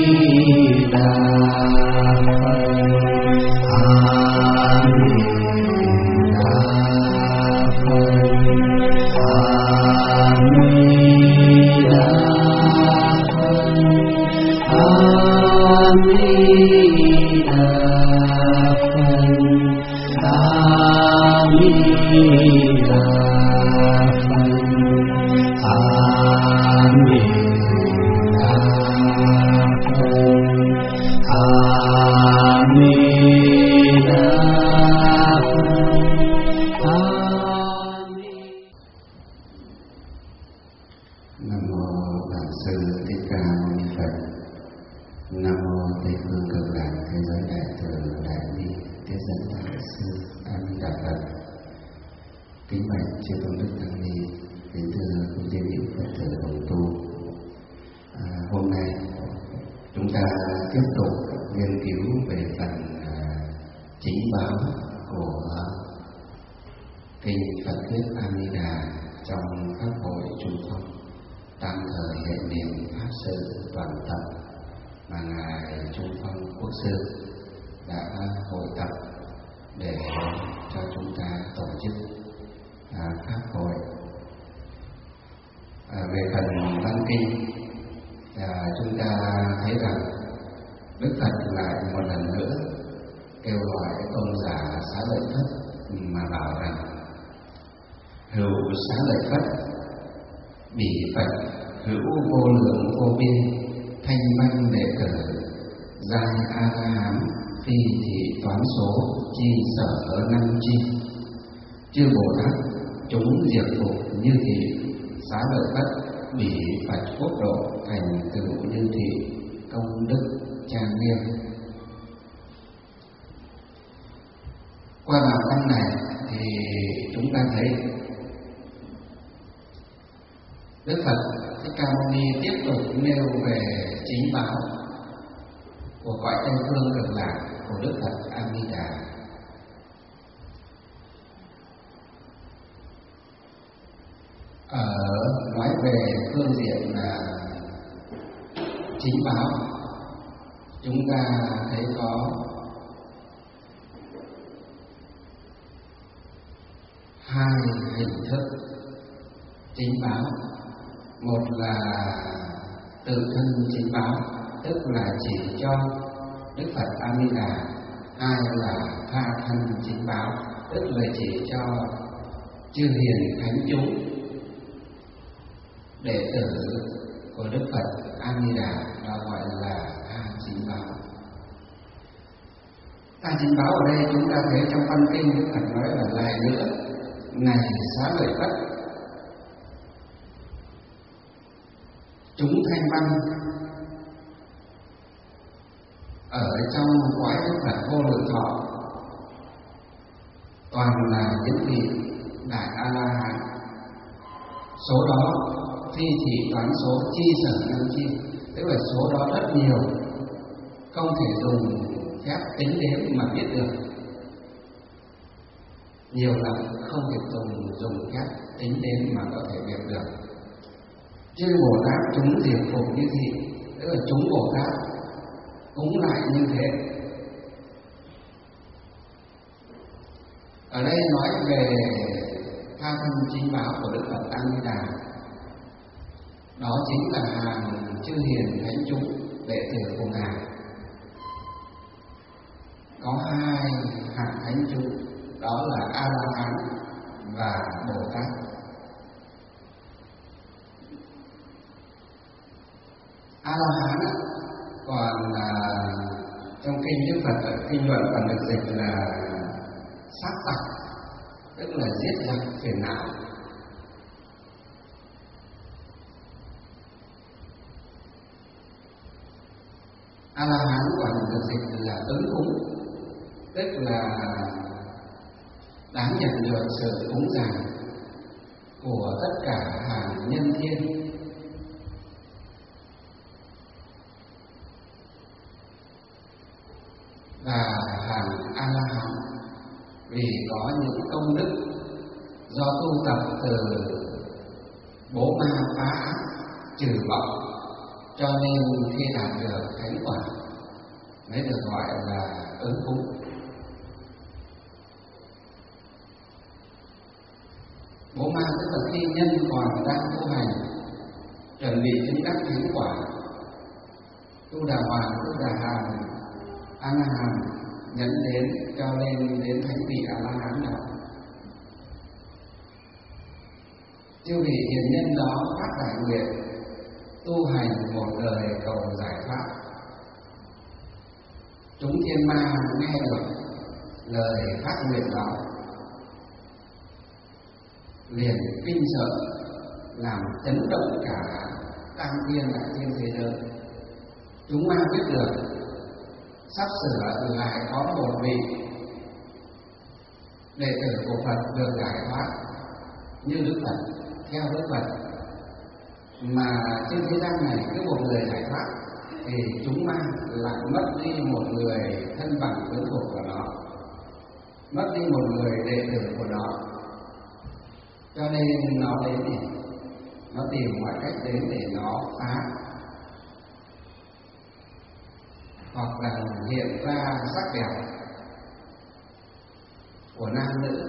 A-la-hán còn được dịch là ứng cúng, tức là đáng nhận được sự cúng dường của tất cả hàng nhân thiên. Và hàng A-la-hán vì có những công đức do tu tập từ bố ma phá ác trừ vọng, cho nên khi đạt được thánh mới được gọi là ứng cúng. Bố ma tức là khi nhân còn đang tu hành, chuẩn bị chứng đắc thánh quả, tu đà hoàng, tu đà hàm, a la hàm, nhẫn đến cho lên đến thánh vị a la hán đó. Chư vị hiền nhân đó phát đại nguyện tu hành một đời cầu giải thoát. Chúng thiên ma nghe được lời phát nguyện đó liền kinh sợ, làm chấn động cả tam thiên đại thiên thế giới. Chúng ma biết được sắp sửa lại có một vị đệ tử của Phật được giải thoát như Đức Phật, theo Đức Phật, mà trên thế gian này cứ một người giải thoát thì chúng ma lại mất đi một người thân bằng quyến thuộc của nó, mất đi một người đệ tử của nó. Cho nên nó đến thì nó tìm mọi cách đến để nó phá, hoặc là hiện ra sắc đẹp của nam nữ,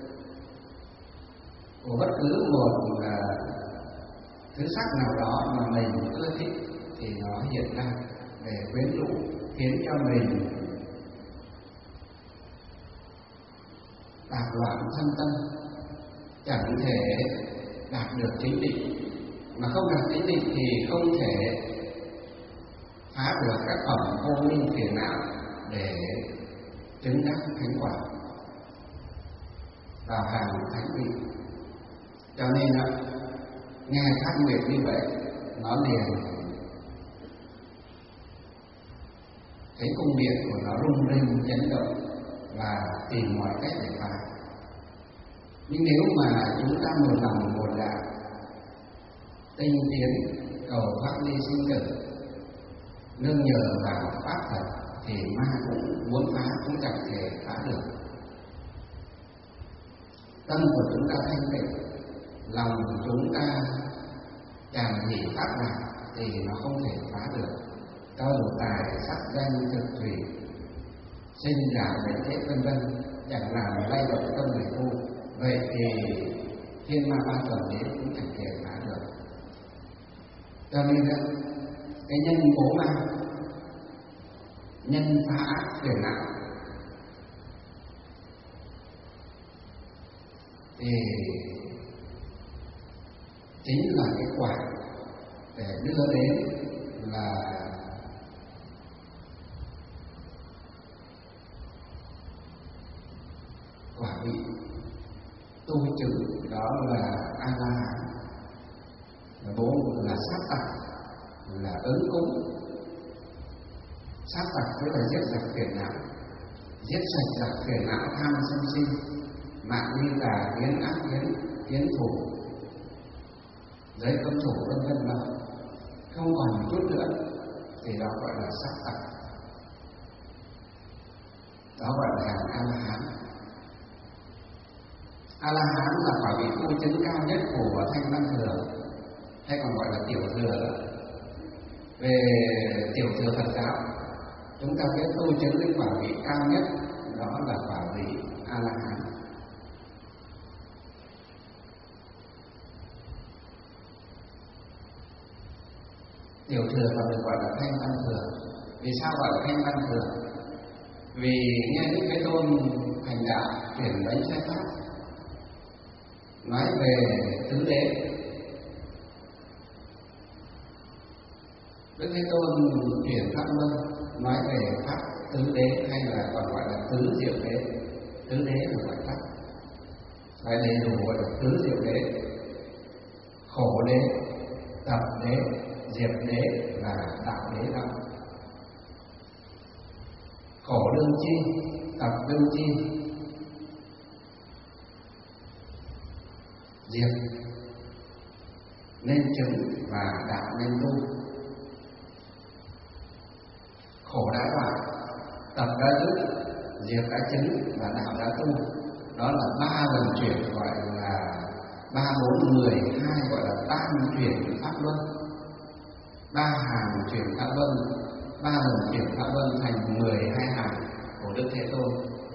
của bất cứ một thứ sắc nào đó mà mình ưa thích thì nó hiện ra để quyến rũ, khiến cho mình tạp loạn thân tâm, chẳng thể đạt được chính định. Mà không đạt chính định thì không thể phá được các phẩm vô minh phiền não để chứng đắc thánh quả vào hàng thánh vị. Cho nên nghe phát nguyện như vậy, nó liền thấy cung điện của nó rung rinh chấn động và tìm mọi cách để phá. Nhưng nếu mà chúng ta một lòng một dạ tinh tiến cầu thoát ly sinh tử, nương nhờ vào pháp Phật, thì ma cũng muốn phá cũng chẳng thể phá được. Tâm của chúng ta thanh tịnh, lòng của chúng ta tràn hỷ pháp lạc thì nó không thể phá được. Cho dù tài sắc danh thực thủy, sinh giả bệnh thế vân vân, chẳng làm lay động tâm người tu, vậy thì thiên ma ba tuần đến cũng chẳng thể phá được. Cho nên cái nhân bố ma, nhân phá ác phiền não, thì chính là cái quả để đưa đến là quả vị tu chứng, đó là a la hán, là bố là sát tặc, là ứng cúng. Sát tặc tức là giết sạch phiền não, giết sạch giặc phiền não tham sân si, mạng ly tà, kiến ác kiến, kiến thủ, giới cấm thủ vân vân đó, không còn một chút nữa thì đó gọi là sát tặc, đó gọi là hàng a la hán. A la hán là quả vị tu chứng cao nhất của thanh văn thừa, hay còn gọi là tiểu thừa. Về tiểu thừa Phật giáo, chúng ta biết tu chứng đến quả vị cao nhất, đó là quả vị a la hán. Tiểu thừa còn được gọi là thanh văn thừa. Vì sao gọi là thanh văn thừa? Vì nghe Đức Thế Tôn hành đạo chuyển bánh sai pháp, nói về tứ đế. Đức Thế Tôn chuyển pháp luân nói về pháp tứ đế, hay là còn gọi là tứ diệu đế. Tứ đế là gọi pháp, phải đầy đủ gọi là tứ diệu đế: khổ đế, tập đế, diệt đế và đạo đế đó. Khổ đương chi, tập đương chi, diệt nên chứng và đạo nên tu. Khổ đã đoạn, tập đã dứt, diệt đã chứng và đạo đã tu. Đó là ba lần chuyển, gọi là 3, 4, 12, gọi là tam chuyển pháp luân. 3 hàng chuyển pháp luân, 3 lần chuyển pháp luân thành 12 hàng của Đức Thế Tôn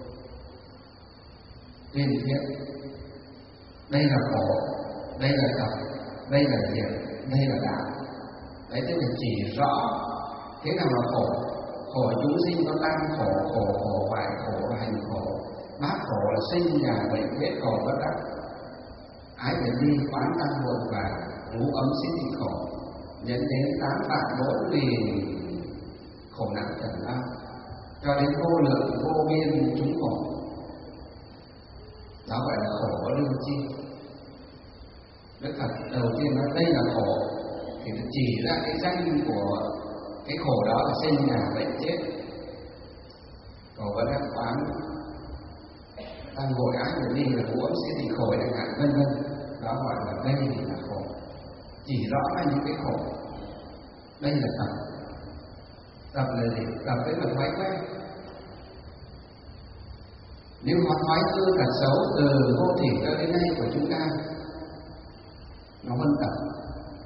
tuyên thuyết. Đây là khổ, đây là tập, đây là diệt, đây là đạo. Đấy, tức là chỉ rõ thế nào là khổ. Khổ chúng sinh có tam khổ, khổ hoại khổ và hành khổ. Bát khổ là sinh già bệnh chết khổ bất đắc, ái biệt ly quán tăng hội và ngũ ấm sinh thị khổ, dẫn đến 8 vạn 4 nghìn khổ nạn trần lao, cho đến vô lượng vô biên chúng khổ. Đó gọi là khổ có lương chi. Đức Phật đầu tiên nói đây là khổ thì chỉ ra cái danh của cái khổ đó là sinh già bệnh chết, khổ bất đắc, quán tăng hội, ái biệt ly là ngũ ấm sinh thị khổ chẳng hạn, vân vân. Đó gọi là đây là khổ, chỉ rõ ra những cái khổ. Đây là tập. Tập là gì? Tập tức là thói quen. Nếu có thói hư tật xấu từ vô thỉ cho đến nay của chúng ta, nó vẫn tập.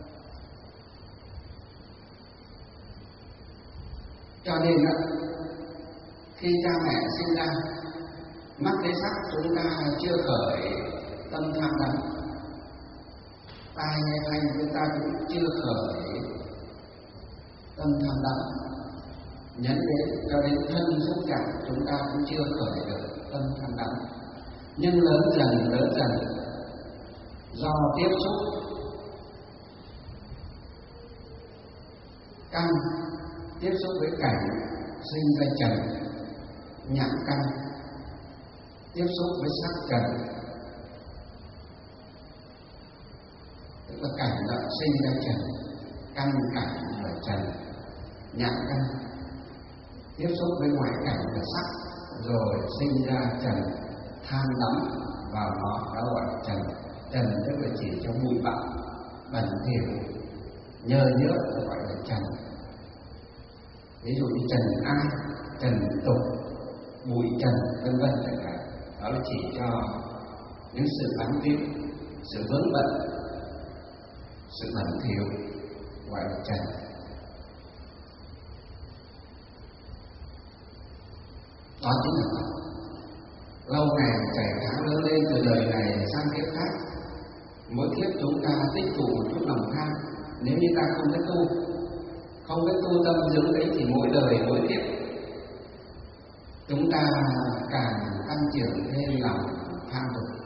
Cho nên khi cha mẹ sinh ra, mắt thấy sắc chúng ta chưa khởi tâm tham đắm, tai nghe thanh chúng ta cũng chưa khởi tâm tham đắm, nhấn đến cho đến thân xúc chạm chúng ta cũng chưa khởi được tâm tham đắm. Nhưng lớn dần do tiếp xúc căn, tiếp xúc với cảnh sinh ra trần, nhãn căn, tiếp xúc với sắc trần, tức là cảnh đã sinh ra trần, căn cảnh là trần, nhãn căn tiếp xúc với ngoại cảnh là sắc, rồi sinh ra trần, tham đắm vào nó, đó gọi là trần. Trần tức là chỉ cho bụi bặm, bẩn thỉu, nhơ nhớp gọi là trần. Ví dụ như trần ai, trần tục, bụi trần, vân vân chẳng hạn. Đó là chỉ cho những sự bám víu, sự vướng bận, sự bẩn thỉu gọi là trần. Đó chính là tập. Lâu ngày chảy tháng lớn lên từ đời này sang kiếp khác, mỗi kiếp chúng ta tích tụ một chút lòng tham. Nếu như ta không biết tu tâm dưỡng đấy thì mỗi đời mỗi kiếp chúng ta càng tăng trưởng thêm lòng tham dục,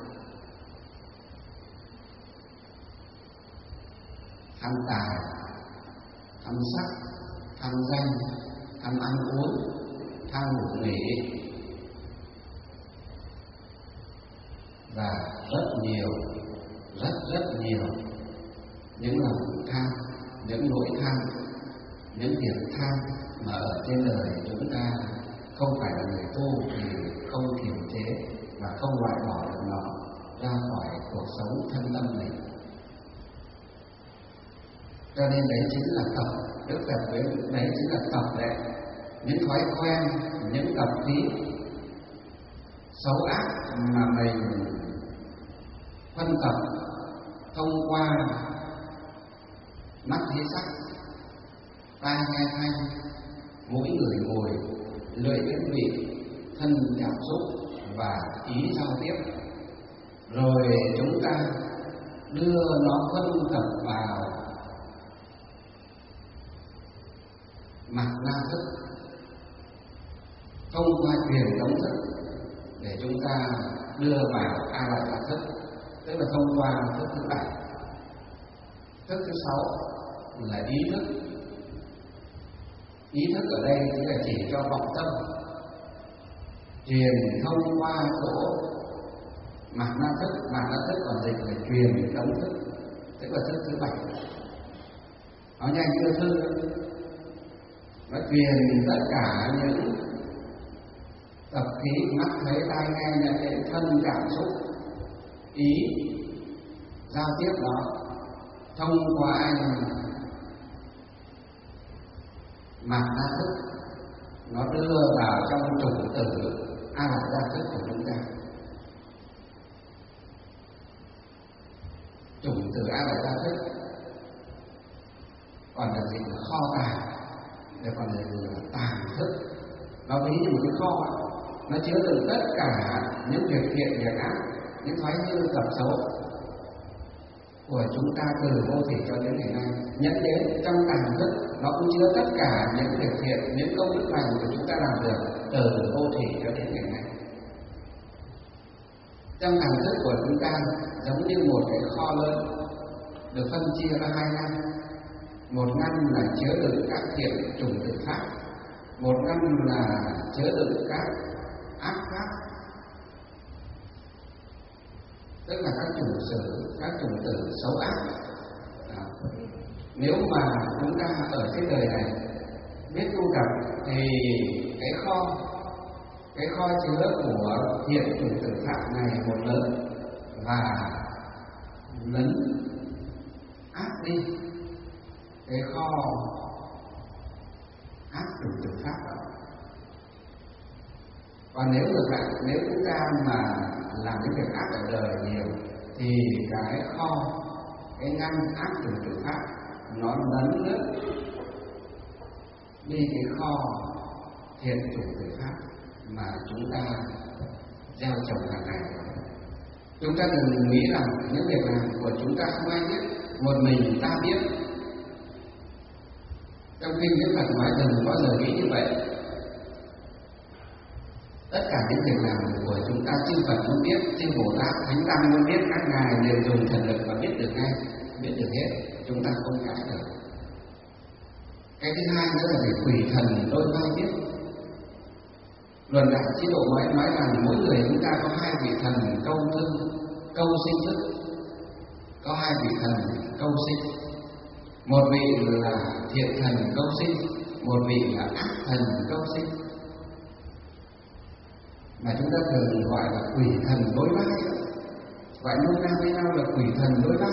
tham tài, tham sắc, tham danh, tham ăn uống, tham ngủ nghỉ và rất nhiều những lòng tham, những nỗi tham, những việc tham mà ở trên đời chúng ta không phải là người tu thì không kiềm chế và không loại bỏ được nó ra khỏi cuộc sống thân tâm mình. Cho nên đấy chính là tập. Đức Phật với đấy chính là tập đấy, những thói quen, những tập khí xấu ác mà mình phân tập thông qua mắt thấy sắc, tai nghe thanh, mũi ngửi mùi, lưỡi biết vị, thân cảm xúc và ý giao tiếp, rồi chúng ta đưa nó phân tập vào mặt na thức, thông qua truyền tống thức để chúng ta đưa vào a lại là thức, tức là thông qua thức thứ 7. Thức thứ 6 là ý thức. Ý thức ở đây chính là chỉ cho vọng tâm, truyền thông qua chỗ mạt na thức còn dịch là truyền tống thức, tức là thức thứ 7. Nói nhanh chưa thư, nó truyền tất cả những tập khí mắt thấy tai nghe nhận đến thân cảm xúc ý giao tiếp đó thông qua anh mạt na thức, nó đưa vào trong chủng tử a la gia thức của chúng ta. Chủng tử a la gia thức còn là gì? Là kho tàng để còn là tàng thức. Nó ví như một cái kho, nó chứa đựng tất cả những việc thiện việc ác, những thói hư tập xấu của chúng ta từ vô thủy cho đến ngày nay. Nhẫn đến trong tàng thức nó cũng chứa tất cả những việc thiện, những công đức lành của chúng ta làm được từ vô thủy cho đến ngày nay. Trong tàng thức của chúng ta giống như một cái kho lớn được phân chia ra hai ngăn. Một ngăn là chứa đựng các thiện chủng tử pháp, một ngăn là chứa đựng các ác pháp, tức là các chủng tử xấu ác. Đó. Nếu mà chúng ta ở trên đời này biết tu tập thì cái kho chứa của thiện chủng tử pháp này một lớn và lấn ác đi cái kho ác chủng tử pháp đó. Còn nếu ngược lại, nếu chúng ta mà làm những việc ác ở đời nhiều thì cái ngăn ác chủng tử pháp nó lấn lướt đi cái kho thiện chủng tử pháp mà chúng ta gieo trồng hàng ngày. Chúng ta đừng nghĩ rằng những việc làm của chúng ta không ai biết, một mình ta biết. Trong kinh Đức Phật nói đừng bao giờ nghĩ như vậy. Tất cả những việc làm của chúng ta chư Phật muốn biết, chư Bồ Tát, Thánh Tăng muốn biết, các ngài đều dùng thần lực và biết được ngay, biết được hết. Chúng ta không cãi được. Cái thứ hai nữa là để quỷ thần đôi vai biết. Luận Đại Chế Độ nói rằng mỗi người chúng ta có hai vị thần câu sinh thức, có hai vị thần câu sinh. Một vị là thiện thần câu sinh, một vị là ác thần câu sinh, mà chúng ta thường gọi là quỷ thần đối vai, gọi nôm na với nhau là quỷ thần đối vai.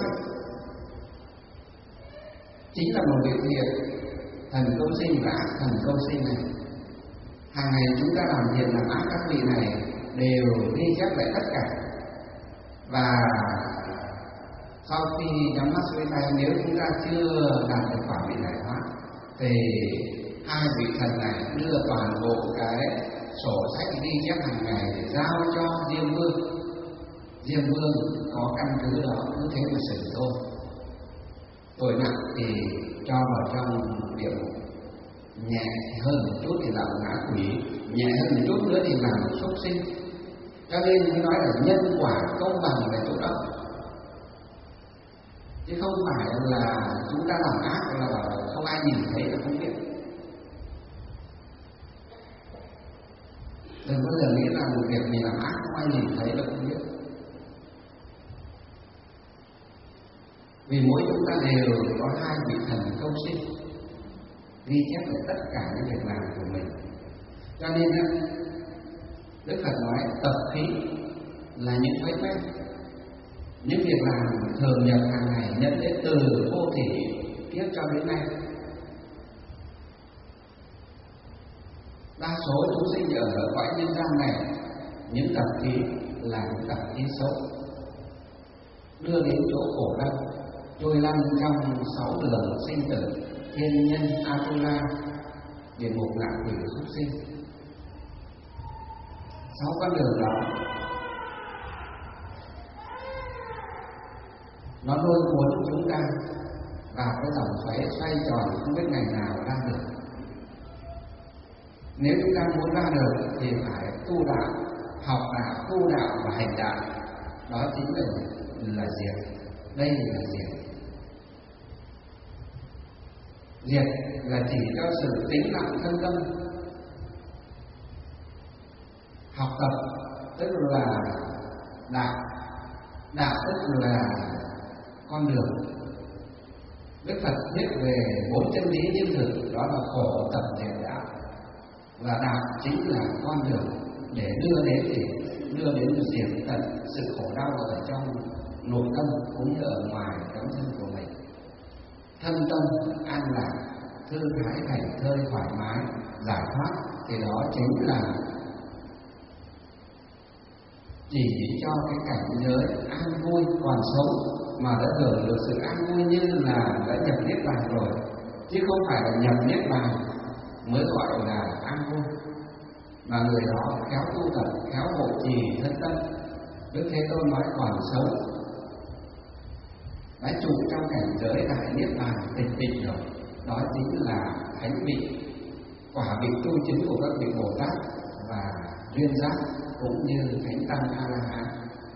Chính là một vị thiện thần câu sinh và ác thần câu sinh này. Hàng ngày chúng ta làm thiện làm ác, các vị này đều ghi chép lại tất cả. Và sau khi nhắm mắt xuôi tay, nếu chúng ta chưa đạt được quả vị giải thoát thì hai vị thần này đưa toàn bộ cái sổ sách ghi chép hàng ngày để giao cho Diêm Vương. Diêm Vương có căn cứ đó, cứ thế mà xử thôi. Tội nặng thì cho vào trong địa ngục, nhẹ hơn một chút thì làm ngã quỷ, nhẹ hơn một chút nữa thì làm súc sinh. Cho nên mới nói là nhân quả công bằng về chỗ đó, chứ không phải là chúng ta làm ác là không ai nhìn thấy là không biết. Đừng bao giờ nghĩ là một việc mình làm ác không ai nhìn thấy là không biết. Vì mỗi chúng ta đều có hai vị thần câu sinh ghi chép được tất cả những việc làm của mình. Cho nên Đức Phật nói tập khí là những thói quen, những việc làm thường nhật hàng ngày nhận đến từ vô thủy kiếp cho đến nay. Đa số chúng sinh ở cõi nhân gian này, những tập khí là những tập khí xấu, đưa đến chỗ khổ đau, trôi lăn trong 6 đường sinh tử: thiên nhân, Atula, địa ngục, ngạ quỷ, súc sinh. 6 con đường đó nó lôi cuốn chúng ta vào cái dòng xoáy xoay tròn không biết ngày nào ra được. Nếu chúng ta muốn ra được thì phải tu đạo, học đạo, tu đạo và hành đạo. Đó chính là diệt. Đây là diệt. Diệt là chỉ cho sự tĩnh lặng thân tâm. Học tập tức là đạo, đạo tức là con đường. Đức Phật viết về 4 chân lý như thực, đó là khổ tập diệt đạo, và đạo chính là con đường để đưa đến diệt tận sự khổ đau ở trong nội tâm cũng như ở ngoài tấm thân của mình. Thân tâm an lạc, thư thái, thảnh thơi, thoải mái, giải thoát, thì đó chính là chỉ cho cái cảnh giới an vui còn sống mà đã hưởng được sự an vui như là đã nhập niết bàn rồi, chứ không phải là nhập niết bàn mới gọi là an vui. Mà người đó khéo tu tập, khéo hộ trì thân tâm. Đức Thế Tôn nói còn sống đã trụ trong cảnh giới đại niết bàn tịch tịnh rồi, đó chính là thánh vị, quả vị tu chứng của các vị Bồ Tát và duyên giác cũng như thánh tăng A La Hán.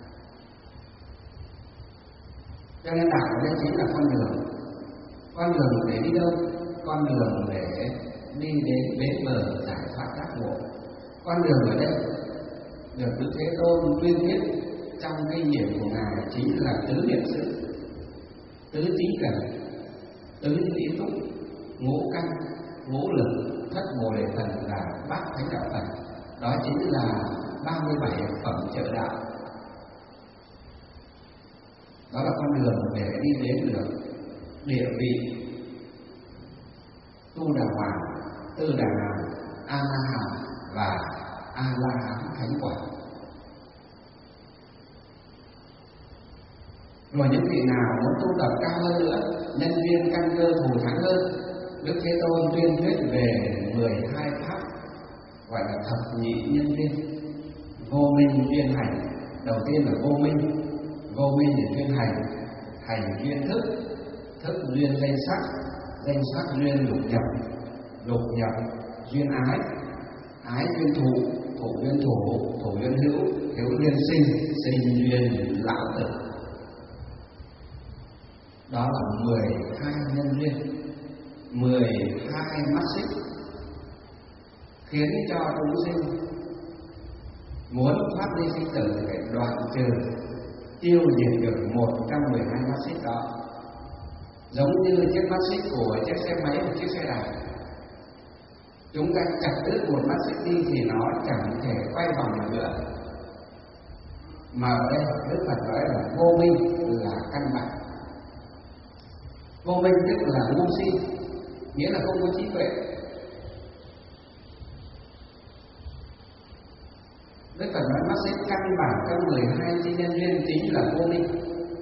Cho nên đạo ở đây chính là con đường để đi đâu? Con đường để đi đến bến bờ giải thoát giác ngộ. Con đường ở đây được Đức Thế Tôn tuyên thuyết trong kinh điển của ngài chính là tứ niệm xứ, tứ trí cần, tứ trí túc, ngũ căn, ngũ lực, thất bồ đề thần và bát thánh đạo thần. Đó chính là 37 phẩm trợ đạo. Đó là con đường để đi đến được địa vị Tu Đà Hoàng, Tư Đà Hàm, A La Hán và A La Hán thánh quả. Rồi những vị nào muốn tu tập cao hơn nữa, nhân duyên căn cơ thù thắng hơn, Đức Thế Tôn tuyên thuyết về 12 pháp gọi là thập nhị nhân duyên. Vô minh duyên hành, đầu tiên là vô minh để duyên hành duyên thức duyên danh sắc duyên lục nhập duyên ái duyên thụ duyên thủ duyên hữu duyên sinh duyên lão tử. Đó là 12 nhân duyên, 12 mắt xích khiến cho chúng sinh muốn thoát ly sinh tử phải đoạn trừ, tiêu diệt được một trong 12 mắt xích đó. Giống như chiếc mắt xích của chiếc xe máy và chiếc xe đạp, chúng ta chặt đứt một mắt xích đi thì nó chẳng thể quay vòng được nữa. Mà ở đây Đức Phật nói là vô minh là căn bản. Vô minh tức là ngu si, nghĩa là không có trí tuệ. Đức Phật nói mắt xích căn bản trong 12 chi nhân duyên chính là vô minh.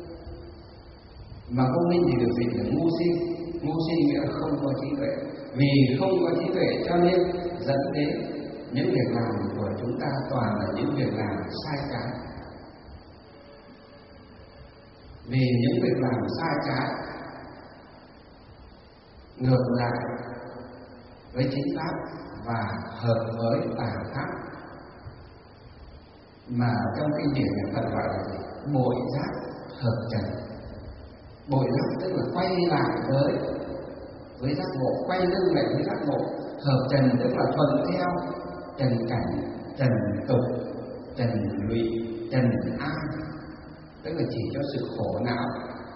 Mà vô minh thì được dịch là ngu si nghĩa là không có trí tuệ. Vì không có trí tuệ cho nên dẫn đến những việc làm của chúng ta toàn là những việc làm sai trái. Vì những việc làm sai trái ngược lại với chính pháp và hợp với tà pháp, mà trong kinh điển này Phật gọi là gì? Bội giác hợp trần. Bội giác tức là quay lại với giác ngộ, quay lưng lại với giác ngộ. Hợp trần tức là thuận theo trần cảnh, trần tục, trần lụy, trần an, tức là chỉ cho sự khổ não.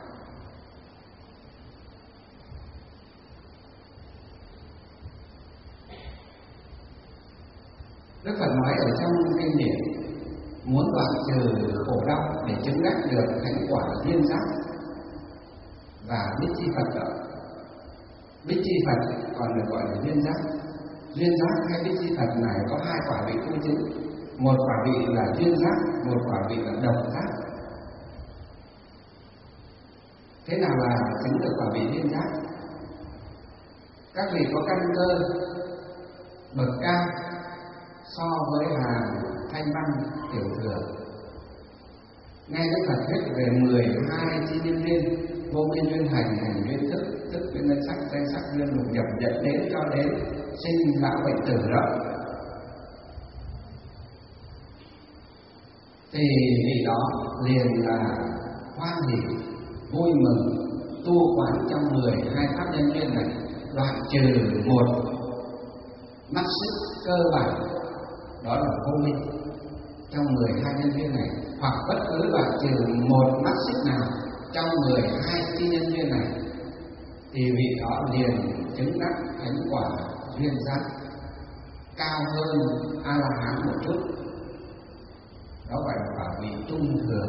Đức Phật nói ở trong kinh điển muốn đoạn trừ khổ đau để chứng đắc được thánh quả duyên giác và bích chi Phật đó. Bích chi Phật còn được gọi là duyên giác. Duyên giác hay bích chi Phật này có hai quả vị tu chứng. Một quả vị là duyên giác, một quả vị là độc giác. Thế nào là chứng được quả vị duyên giác? Các vị có căn cơ bậc cao so với hàng thanh văn tiểu thừa. Nghe Đức Phật thuyết về 12 chi nhân duyên, vô minh duyên hành duyên thức duyên danh sắc duyên lục nhập, dẫn đến cho đến sinh lão bệnh tử đó, thì vị đó liền là hoan hỉ vui mừng tu quán trong 12 pháp nhân duyên này, đoạn trừ một mắt xích cơ bản, đó là vô minh trong 12 nhân duyên này, hoặc bất cứ đoạn trừ một mắt xích nào trong 12 chi nhân duyên này, thì vị đó liền chứng đắc thánh quả duyên giác cao hơn A La Hán một chút. Đó gọi là quả vị trung thừa.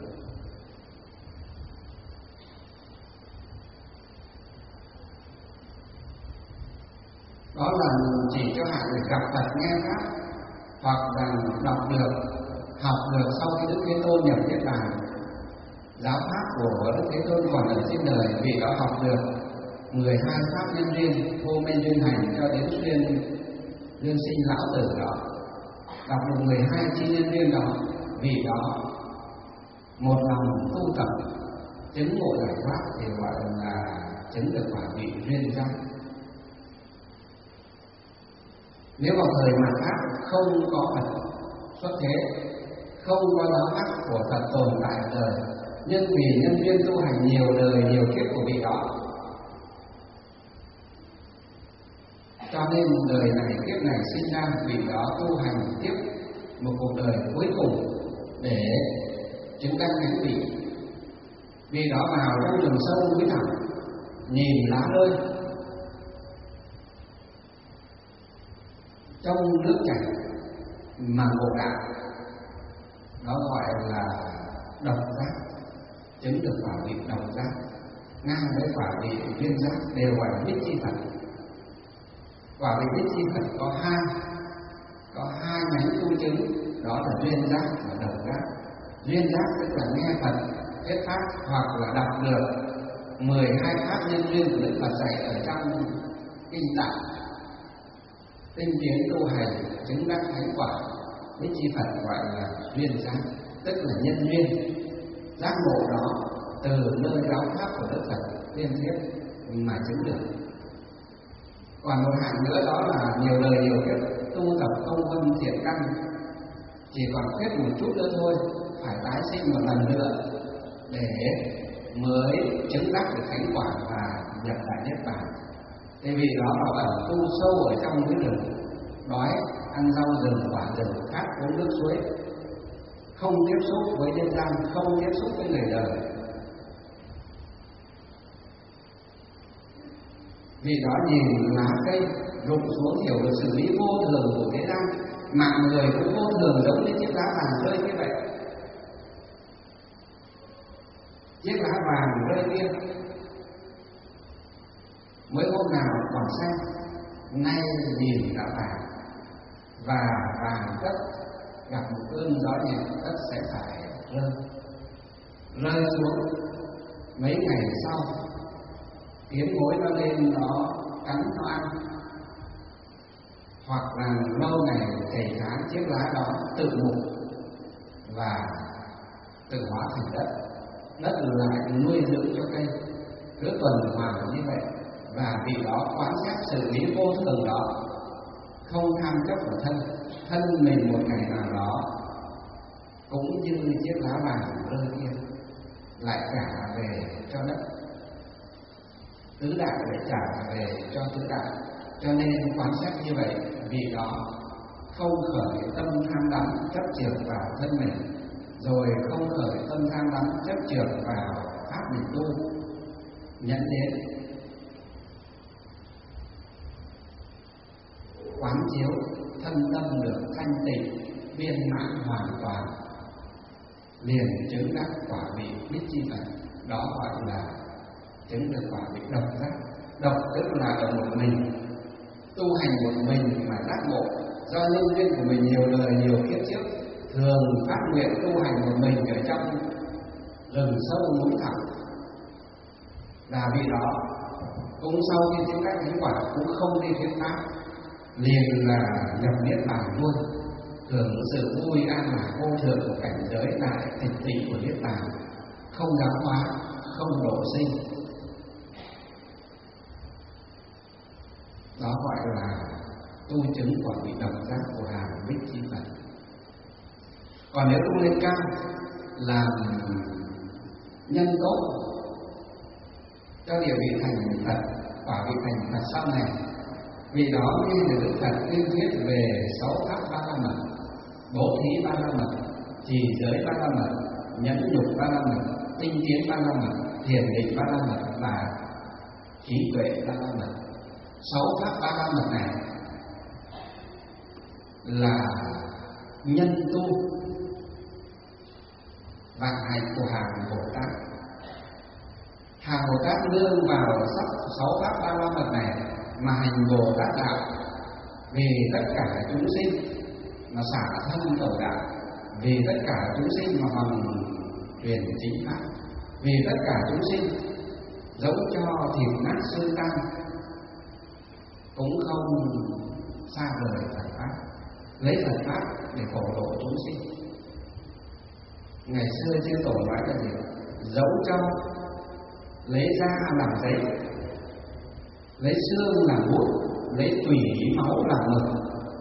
Đó là chỉ cho hạng người gặp Phật nghe pháp, hoặc là đọc được, học được sau khi Đức Thế Tôn nhập Niết Bàn. Giáo pháp của Đức Thế Tôn còn ở trên đời, vì đó học được 12 pháp nhân duyên, vô minh duyên hành cho đến duyên sinh lão tử đó. Đọc được 12 chi nhân duyên đó, vì đó một lòng tu tập chứng ngộ giải thoát thì gọi là chứng được quả vị duyên giác. Nếu vào thời mạt Pháp không có Phật xuất thế, không có giáo pháp của Phật tồn tại ở đời, nhưng vì nhân duyên tu hành nhiều đời nhiều kiếp của vị đó, cho nên đời này kiếp này sinh ra vị đó tu hành tiếp một cuộc đời cuối cùng để chứng đắc thánh vị. Vì đó vào trong rừng sâu núi thẳm, nhìn lá rơi, trong nước chảy mà ngộ đạo, đó gọi là độc giác, chứng được quả vị độc giác. Ngang với quả vị duyên giác đều gọi là Bích Chi Phật. Quả vị Bích Chi Phật có hai nhánh tu chứng, đó là duyên giác và độc giác. Duyên giác tức là nghe Phật thuyết pháp hoặc là đọc được 12 pháp nhân duyên của Đức Phật dạy ở trong kinh tạng, tinh tiến tu hành chứng đắc thánh quả. Bích Chi Phật gọi là duyên giác, tức là nhân duyên giác ngộ đó từ nơi giáo pháp của Đức Phật liên tiếp mà chứng được. Còn một hạng nữa đó là nhiều đời nhiều kiếp tu tập công vân thiện căn, chỉ còn khuyết một chút nữa thôi, phải tái sinh một lần nữa để mới chứng đắc được thánh quả và nhập đại niết bàn. Thế vì đó là ẩn tu sâu ở trong núi rừng, đói ăn rau rừng quả rừng, khát uống nước suối, không tiếp xúc với nhân gian, không tiếp xúc với người đời. Vì đó nhìn lá cây rụng xuống hiểu được sự lý vô thường của thế gian, mạng người cũng vô thường giống như chiếc lá vàng rơi như vậy. Chiếc lá vàng rơi kia mới hôm nào còn xanh, nay nhìn đã vàng, và vàng đất gặp một cơn gió nhẹ đất sẽ phải rơi xuống. Mấy ngày sau tiến mối nó lên nó cắn nó ăn, hoặc là lâu ngày thầy tháng chiếc lá đó tự mục và tự hóa thành đất. Đất lại nuôi dưỡng cho cây, cứ tuần hoàn như vậy. Và vì đó quán xét xử lý vô thường đó, không tham chấp vào thân mình một ngày nào đó cũng như chiếc lá vàng rơi kia lại trả về cho đất, tứ đại lại trả về cho tứ đại. Cho nên quán xét như vậy, vì đó không khởi tâm tham đắm chấp chược vào thân mình, rồi không khởi tâm tham đắm chấp chược vào pháp mình tu, nhận đến quán chiếu thân tâm được thanh tịnh viên mãn hoàn toàn, liền chứng đắc quả vị Bích Chi Phật. Đó gọi là chứng được quả vị độc giác. Độc tức là ở một mình, tu hành một mình mà giác ngộ, do nhân duyên của mình nhiều đời nhiều kiếp trước thường phát nguyện tu hành một mình ở trong rừng sâu núi thẳm. Và vì đó cũng sau khi chứng đắc thánh quả cũng không đi thuyết pháp, liền là nhập niết bàn luôn, hưởng sự vui an lạc vô thượng của cảnh giới đại tịch tịnh của niết bàn, không giáo hóa, không độ sinh. Đó gọi là tu chứng quả vị độc giác của hàng Bích Chi Phật. Còn nếu tu lên cao làm nhân tốt cho địa vị thành Phật, quả vị thành Phật sau này, vì đó nghe được Đức Phật tuyên thuyết về 6 pháp ba la mật, bố thí ba la mật, trì giới ba la mật, nhẫn nhục ba la mật, tinh tiến ba la mật, thiền định ba la mật và trí tuệ ba la mật. 6 pháp ba la mật này là nhân tu vạn hạnh của hàng Bồ Tát. Hàng Bồ Tát nương vào 6 pháp ba la mật này mà hành Bồ Tát đạo, vì tất cả chúng sinh mà xả thân cầu đạo, vì tất cả chúng sinh mà hoàn truyền chính pháp, vì tất cả chúng sinh dẫu cho thịt nát xương tan cũng không xa rời Phật pháp, lấy Phật pháp để phổ độ chúng sinh. Ngày xưa chư tổ nói là gì? Dẫu cho lấy da làm giấy, lấy xương làm bút, lấy tủy máu làm mực,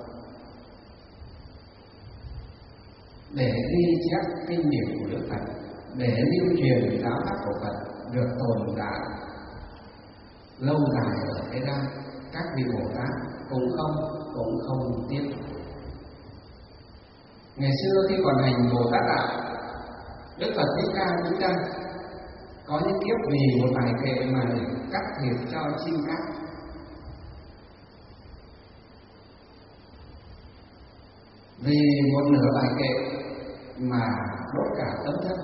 để ghi chép kinh điển của Đức Phật, để lưu truyền giáo pháp của Phật được tồn tại lâu dài ở thế gian, các vị Bồ Tát cũng không tiếc. Ngày xưa khi còn hành Bồ Tát đạo, Đức Phật Thích Ca chúng ta có những kiếp vì một bài kệ mà để cắt thịt cho chim cát, vì một nửa bài kệ mà đốt cả tấm thân.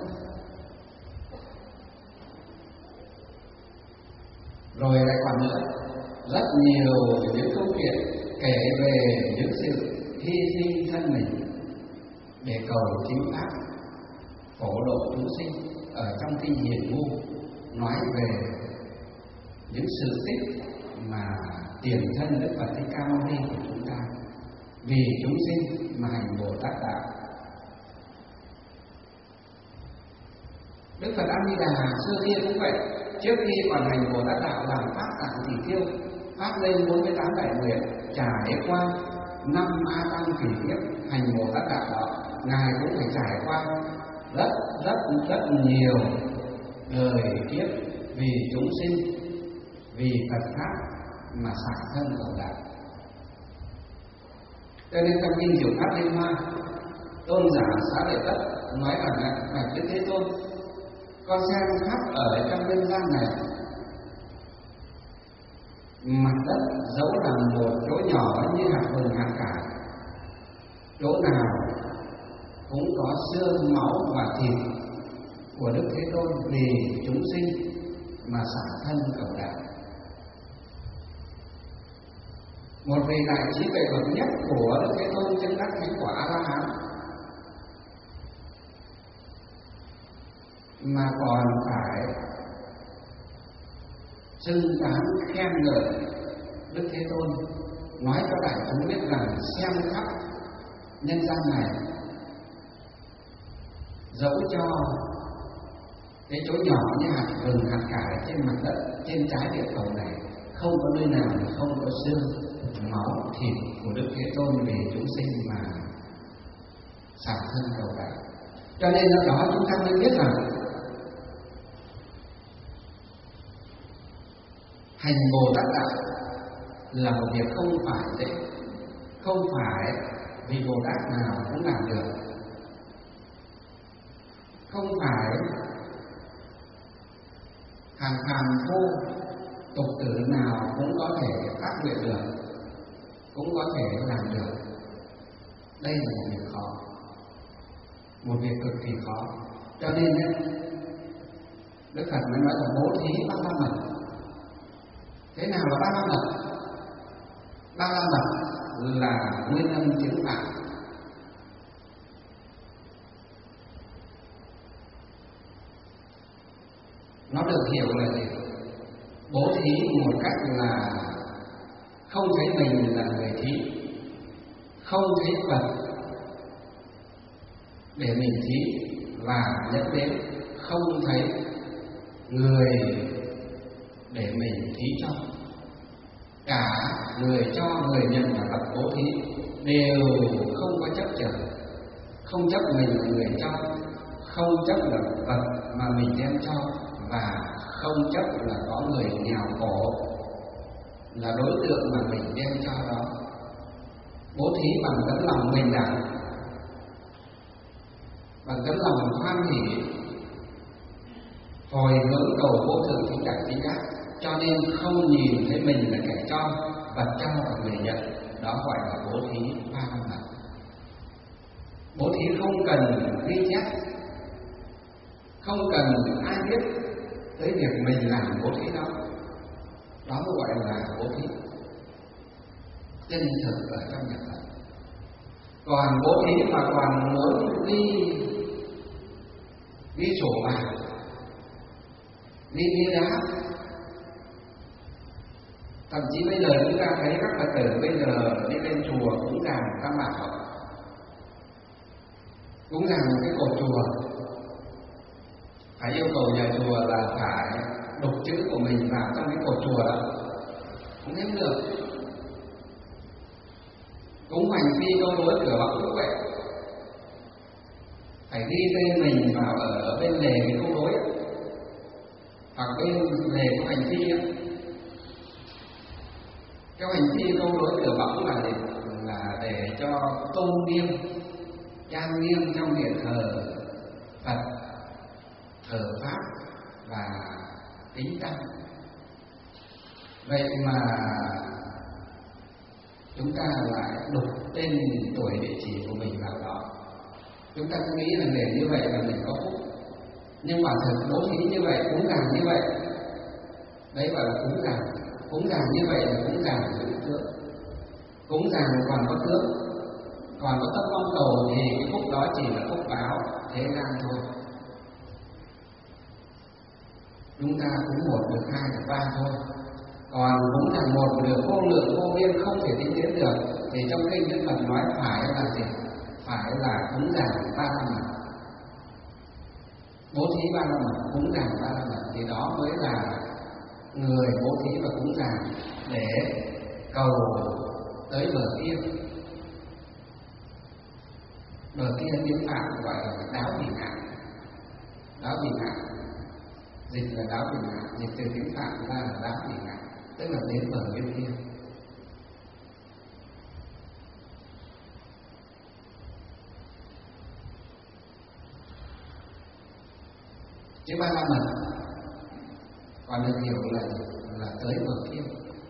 Rồi lại còn nữa, rất nhiều những câu chuyện kể về những sự hy sinh thân mình để cầu chính pháp, phổ độ chúng sinh ở trong kinh Hiền Ngu, nói về những sự tích mà tiền thân Đức Phật Thích Ca Mâu Ni của chúng ta vì chúng sinh mà hành Bồ Tát đạo. Đức Phật A Di Đà xưa kia cũng vậy, trước khi còn hành Bồ Tát đạo làm pháp tạng chỉ tiêu, phát lên 48 đại nguyện, trải qua 5 A Tăng kỷ kiếp hành Bồ Tát đạo đó, ngài cũng phải trải qua rất nhiều đời kiếp vì chúng sinh, vì Phật pháp mà xả thân cầu đạo. Cho nên trong kinh Diệu Pháp Liên Hoa, tôn giả Xá Lợi Tất nói rằng bạch Đức Thế Tôn, con xem khắp ở trong nhân gian này, mặt đất dẫu là một chỗ nhỏ như hạt vừng hạt cải, chỗ nào cũng có xương máu và thịt của Đức Thế Tôn vì chúng sinh mà xả thân cầu đạo. Một vị đại trí tuệ bậc nhất của Đức Thế Tôn chứng đắc thánh quả A La Hán mà còn phải xưng tán khen ngợi Đức Thế Tôn, nói cho đại chúng biết rằng xem khắp nhân gian này, dẫu cho cái chỗ nhỏ như hạt vừng hạt cải trên mặt đất, trên trái địa cầu này, không có nơi nào không có xương máu thịt của Đức Thế Tôn vì chúng sinh mà xả thân cầu đạo. Cho nên do đó chúng ta mới biết rằng hành Bồ Tát đạo là một việc không phải dễ, không phải vì Bồ Tát nào cũng làm được, không phải hàng phàm phu tục tử nào cũng có thể phát nguyện được, cũng có thể làm được. Đây là một việc khó, một việc cực kỳ khó. Cho nên Đức Phật mới nói là bố thí ba la mật. Thế nào là ba la mật? Ba la mật là nguyên âm chứng pháp. Nó được hiểu là gì? Bố thí một cách là không thấy mình là người thí, không thấy vật để mình thí, và dẫn đến không thấy người để mình thí cho. Cả người cho, người nhận và vật bố thí đều không có chấp chở, không chấp mình là người cho, không chấp là vật mà mình đem cho, và không chấp là có người nghèo khổ là đối tượng mà mình đem cho đó. Bố thí bằng tấm lòng bình đẳng, bằng tấm lòng hoan hỷ, hồi hướng cầu vô thượng chính đẳng chính giác, cho nên không nhìn thấy mình là kẻ cho, vật cho và người nhận. Đó gọi là bố thí ba la mật. Bố thí không cần ghi chép, không cần ai biết tới việc mình làm bố thí đó. Đó mới gọi là bố thí chân thực ở trong nhà Phật. Còn bố thí mà còn muốn ghi sổ vàng, ghi bia đá, Thậm chí bây giờ chúng ta thấy các Phật tử bây giờ đi lên chùa cúng dường Tam Bảo, cúng dường một cái cột chùa, phải yêu cầu nhà chùa là phải đục chữ của mình vào trong cái cột chùa đó, không thêm được. Cúng hành phi câu đối cửa Bảo cũng vậy, phải ghi tên mình vào ở bên lề cái câu đối hoặc bên lề của hành phi ấy. Cái hành phi câu đối cửa Bảo là để cho tôn nghiêm, trang nghiêm trong điện thờ Phật, thờ Pháp và kính tăng. Vậy mà chúng ta lại đục tên tuổi địa chỉ của mình vào đó. Chúng ta cứ nghĩ là để như vậy là mình có phúc, nhưng mà thực bố thí như vậy, cúng dường như vậy, đấy gọi là cúng dường. Cúng dường như vậy là cúng dường giữ tướng. Cúng dường còn có tướng, còn có tâm mong cầu thì cái phúc đó chỉ là phúc báo thế gian thôi. Chúng ta cúng một được, hai được, ba thôi. Còn cúng dường một được vô lượng vô biên không thể tính đến được, thì trong kinh Đức Phật nói phải là gì? Phải là cúng dường 35 lần, bố thí 35 lần, cúng dường 35 lần, thì đó mới là người bố thí và cúng dường để cầu tới bờ kia. Bờ kia tiếng Phạn gọi là đáo Bỉ Ngạn. Đáo Bỉ Ngạn dịch là đáo Bỉ Ngạn, dịch từ tiếng Phạn ra là đáo Bỉ Ngạn, tức là đến bờ bên kia. Chứ 35 lần còn được hiểu là tới bờ kia.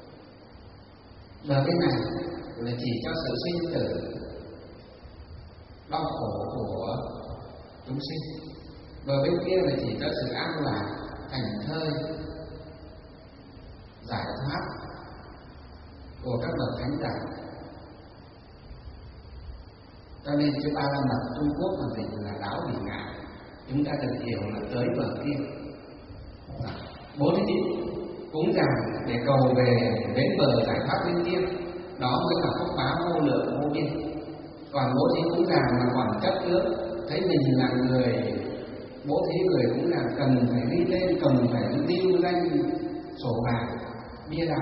Bờ bên này là chỉ cho sự sinh tử đau khổ của chúng sinh. Bờ bên kia là chỉ cho sự an lạc, thành thơi, giải thoát của các bậc thánh giả. Cho nên chữ 35 lần Trung Quốc mà dịch là đáo Bỉ Ngạn, chúng ta được hiểu là tới bờ kia. Bố thí cúng dường để cầu về đến bờ giải thoát bên kia, đó mới là phúc báo vô lượng vô biên. Còn bố thí cúng dường mà còn chấp trước, thấy mình là người bố thí, người cúng dường cần phải ghi tên, cần phải lưu danh sổ vàng bia đá,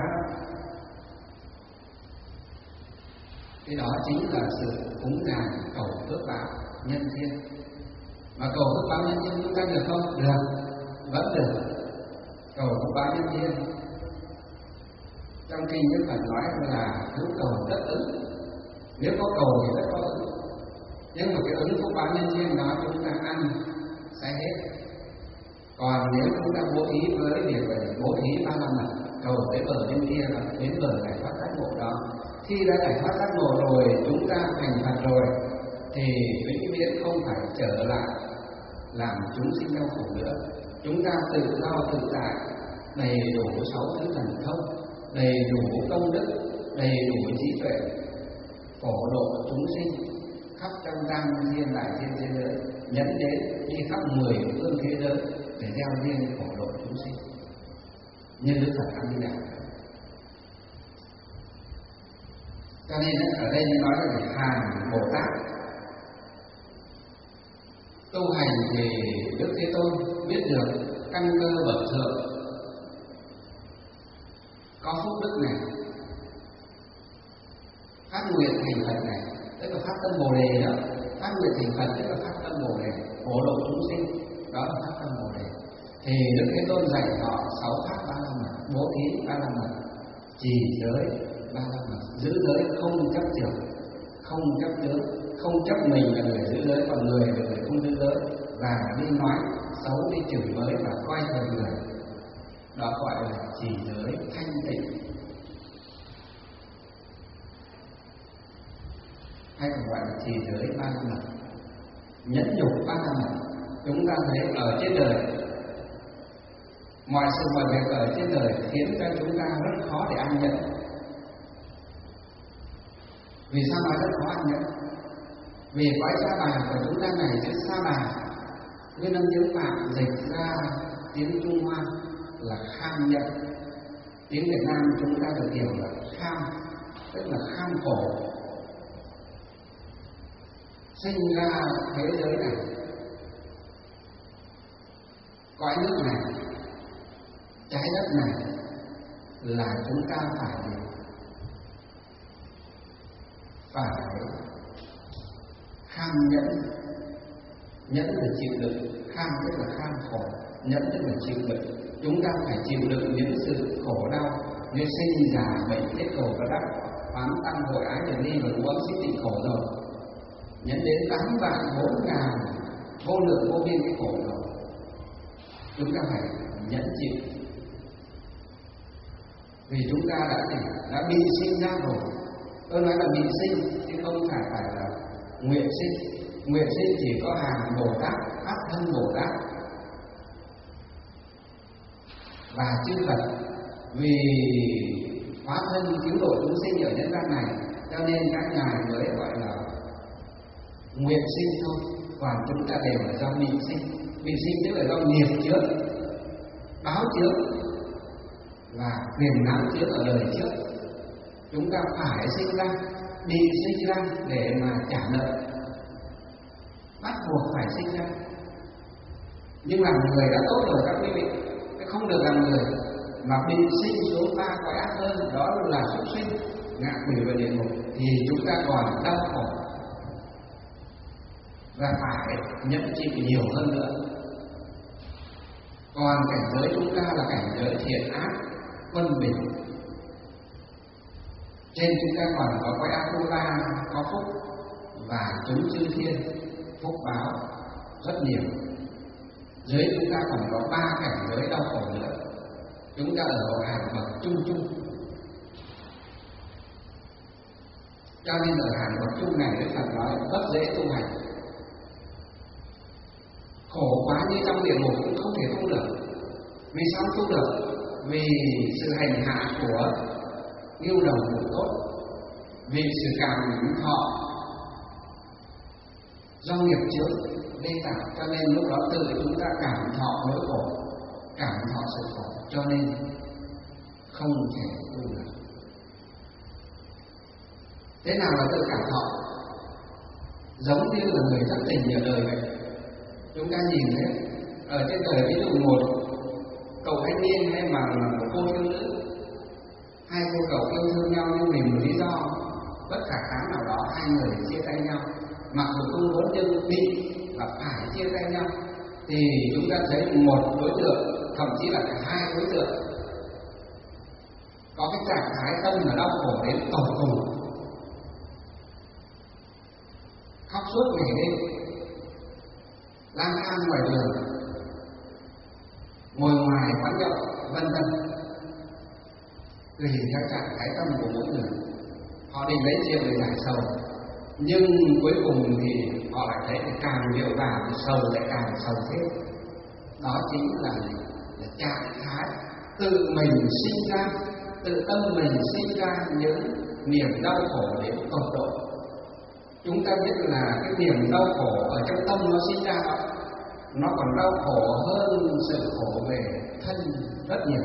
cái đó chính là sự cúng dường cầu phước báo nhân thiên. Mà cầu phước báo nhân thiên chúng ta được không? Được, vẫn được. Cầu phước báo nhân thiên trong kinh Đức Phật nói là cứ cầu rất ứng, nếu có cầu thì rất có ứng. Nhưng mà cái ứng phúc báo nhân thiên đó chúng ta ăn sẽ hết. Còn nếu chúng ta bố thí với việc về bố thí 35 lần, cầu tới bờ bên kia là đến bờ giải thoát giác ngộ đó. Khi đã giải thoát giác ngộ rồi, chúng ta thành Phật rồi, thì vĩnh viễn không phải trở lại làm chúng sinh đau khổ nữa. Chúng ta tự do tự tại, đầy đủ 6 thứ thần thông, đầy đủ công đức, đầy đủ trí tuệ, phổ độ chúng sinh khắp trong tam thiên đại thiên thế giới, nhẫn đến đi khắp 10 phương thế giới để gieo duyên phổ độ chúng sinh như Đức Phật A Di Đà. Cho nên ở đây nói là hàng Bồ Tát tu hành thì Đức Thế Tôn biết được căn cơ bậc thượng, có phúc đức này, phát nguyện thành Phật này, tức là phát tâm Bồ Đề đó. Phát nguyện thành Phật tức là phát tâm Bồ Đề, phổ độ chúng sinh, đó là phát tâm Bồ Đề. Thì Đức Thế Tôn dạy họ 6 pháp 35 lần, bố thí 35 lần, trì giới 35 lần, giữ giới không chấp chưởng, không chấp tướng, không chấp mình là người giữ giới, còn người là người không giữ giới, và đi nói xấu, đi chửi bới và coi thường người, đó gọi là trì giới thanh tịnh, hay còn gọi là trì giới 35 lần, nhẫn nhục 35 lần. Chúng ta thấy ở trên đời, mọi sự mọi việc ở trên đời khiến cho chúng ta rất khó để an nhẫn. Vì sao nói rất khó an nhẫn? Vì cõi Sa Bà của chúng ta này, chữ Sa Bà nguyên âm tiếng Phạn dịch ra tiếng Trung Hoa là kham nhẫn. Tiếng Việt Nam chúng ta được hiểu là kham, tức là kham khổ. Sinh ra thế giới này, cõi nước này, trái đất này là chúng ta phải kham nhẫn. Nhẫn là chịu đựng, kham tức là kham khổ, nhẫn tức là chịu đựng. Chúng ta phải chịu đựng những sự khổ đau như sinh già bệnh chết cầu và đắc, phán tăng hội ái để đi và cú ấm xích tịnh khổ rồi, nhẫn đến 8 vạn 4 ngàn vô lượng vô biên cái khổ rồi. Chúng ta phải nhẫn chịu, vì chúng ta đã bị sinh ra rồi. Tôi nói là bị sinh chứ không phải là nguyện sinh. Nguyện sinh chỉ có hàng Bồ Tát, Pháp thân Bồ Tát và chư Phật. Vì hóa thân cứu độ chúng sinh ở nhân gian này, cho nên các ngài mới gọi là nguyện sinh thôi. Còn chúng ta đều là do bị sinh. Bị sinh tức là do nghiệp trước, báo trước và quyền não trước ở đời trước. Chúng ta phải sinh ra, bị sinh ra để mà trả nợ, bắt buộc phải sinh ra. Nhưng làm người đã tốt rồi các quý vị, không được làm người mà bị sinh xuống 3 cõi ác hơn, đó là súc sinh, ngạ quỷ và địa ngục, thì chúng ta còn đau khổ và phải nhận chịu nhiều hơn nữa. Còn cảnh giới chúng ta là cảnh giới thiện ác quân bình. Trên chúng ta còn có cõi ác tu la, có phúc và chúng chư thiên, phúc báo rất nhiều. Dưới chúng ta còn có 3 cảnh giới đau khổ nữa. Chúng ta ở hàng bậc chung chung. Cho nên ở hàng bậc chung này Đức Phật nói rất dễ tu hành. Khổ quá như trong địa ngục cũng không thể tu được. Vì sao tu được? Vì sự hành hạ của yêu đồng cũng tốt, vì sự cảm thọ do nghiệp trước gây tạo, cho nên lúc đó tự chúng ta cảm thọ nỗi khổ, cảm thọ sự khổ, cho nên không thể tu được. Thế nào là tự cảm thọ? Giống như là người thất tình ở đời vậy. Chúng ta nhìn thấy ở trên đời, ví dụ một cậu thanh niên hay mà một cô thiếu nữ, hai cô cậu yêu thương nhau nhưng vì một lý do bất khả kháng nào đó, hai người chia tay nhau, mặc dù không muốn nhưng bị và phải chia tay nhau, thì chúng ta thấy một đối tượng, thậm chí là cả hai đối tượng, có cái trạng thái tâm là đau khổ đến tột cùng, khóc suốt ngày đêm, lang thang ngoài đường, ngồi ngoài quán nhậu, vân vân. Tùy theo trạng thái tâm của mỗi người, họ định lấy chuyện để giải sầu, nhưng cuối cùng thì họ lại thấy là càng nhiều vào thì sầu lại càng sầu thêm. Đó chính là trạng thái tự mình sinh ra, tự tâm mình sinh ra những niềm đau khổ đến tột độ. Chúng ta biết là cái niềm đau khổ ở trong tâm nó sinh ra đó, nó còn đau khổ hơn sự khổ về thân rất nhiều.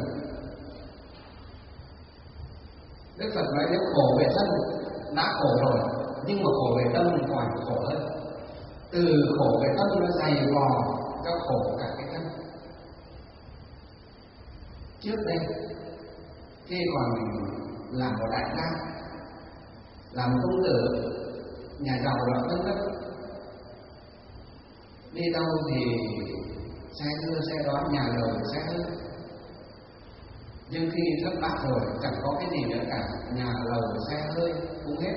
Đức Phật nói nếu khổ về thân đã khổ rồi, nhưng mà khổ về tâm còn khổ hơn. Từ khổ về tâm nó dày vò cho khổ cả cái thân. Trước đây khi còn làm một đại gia, làm công tử, nhà giàu đó vân vân, đi đâu thì xe đưa xe đón, nhà lầu xe hơi. Nhưng khi thất bát rồi chẳng có cái gì nữa cả, nhà lầu xe hơi cũng hết,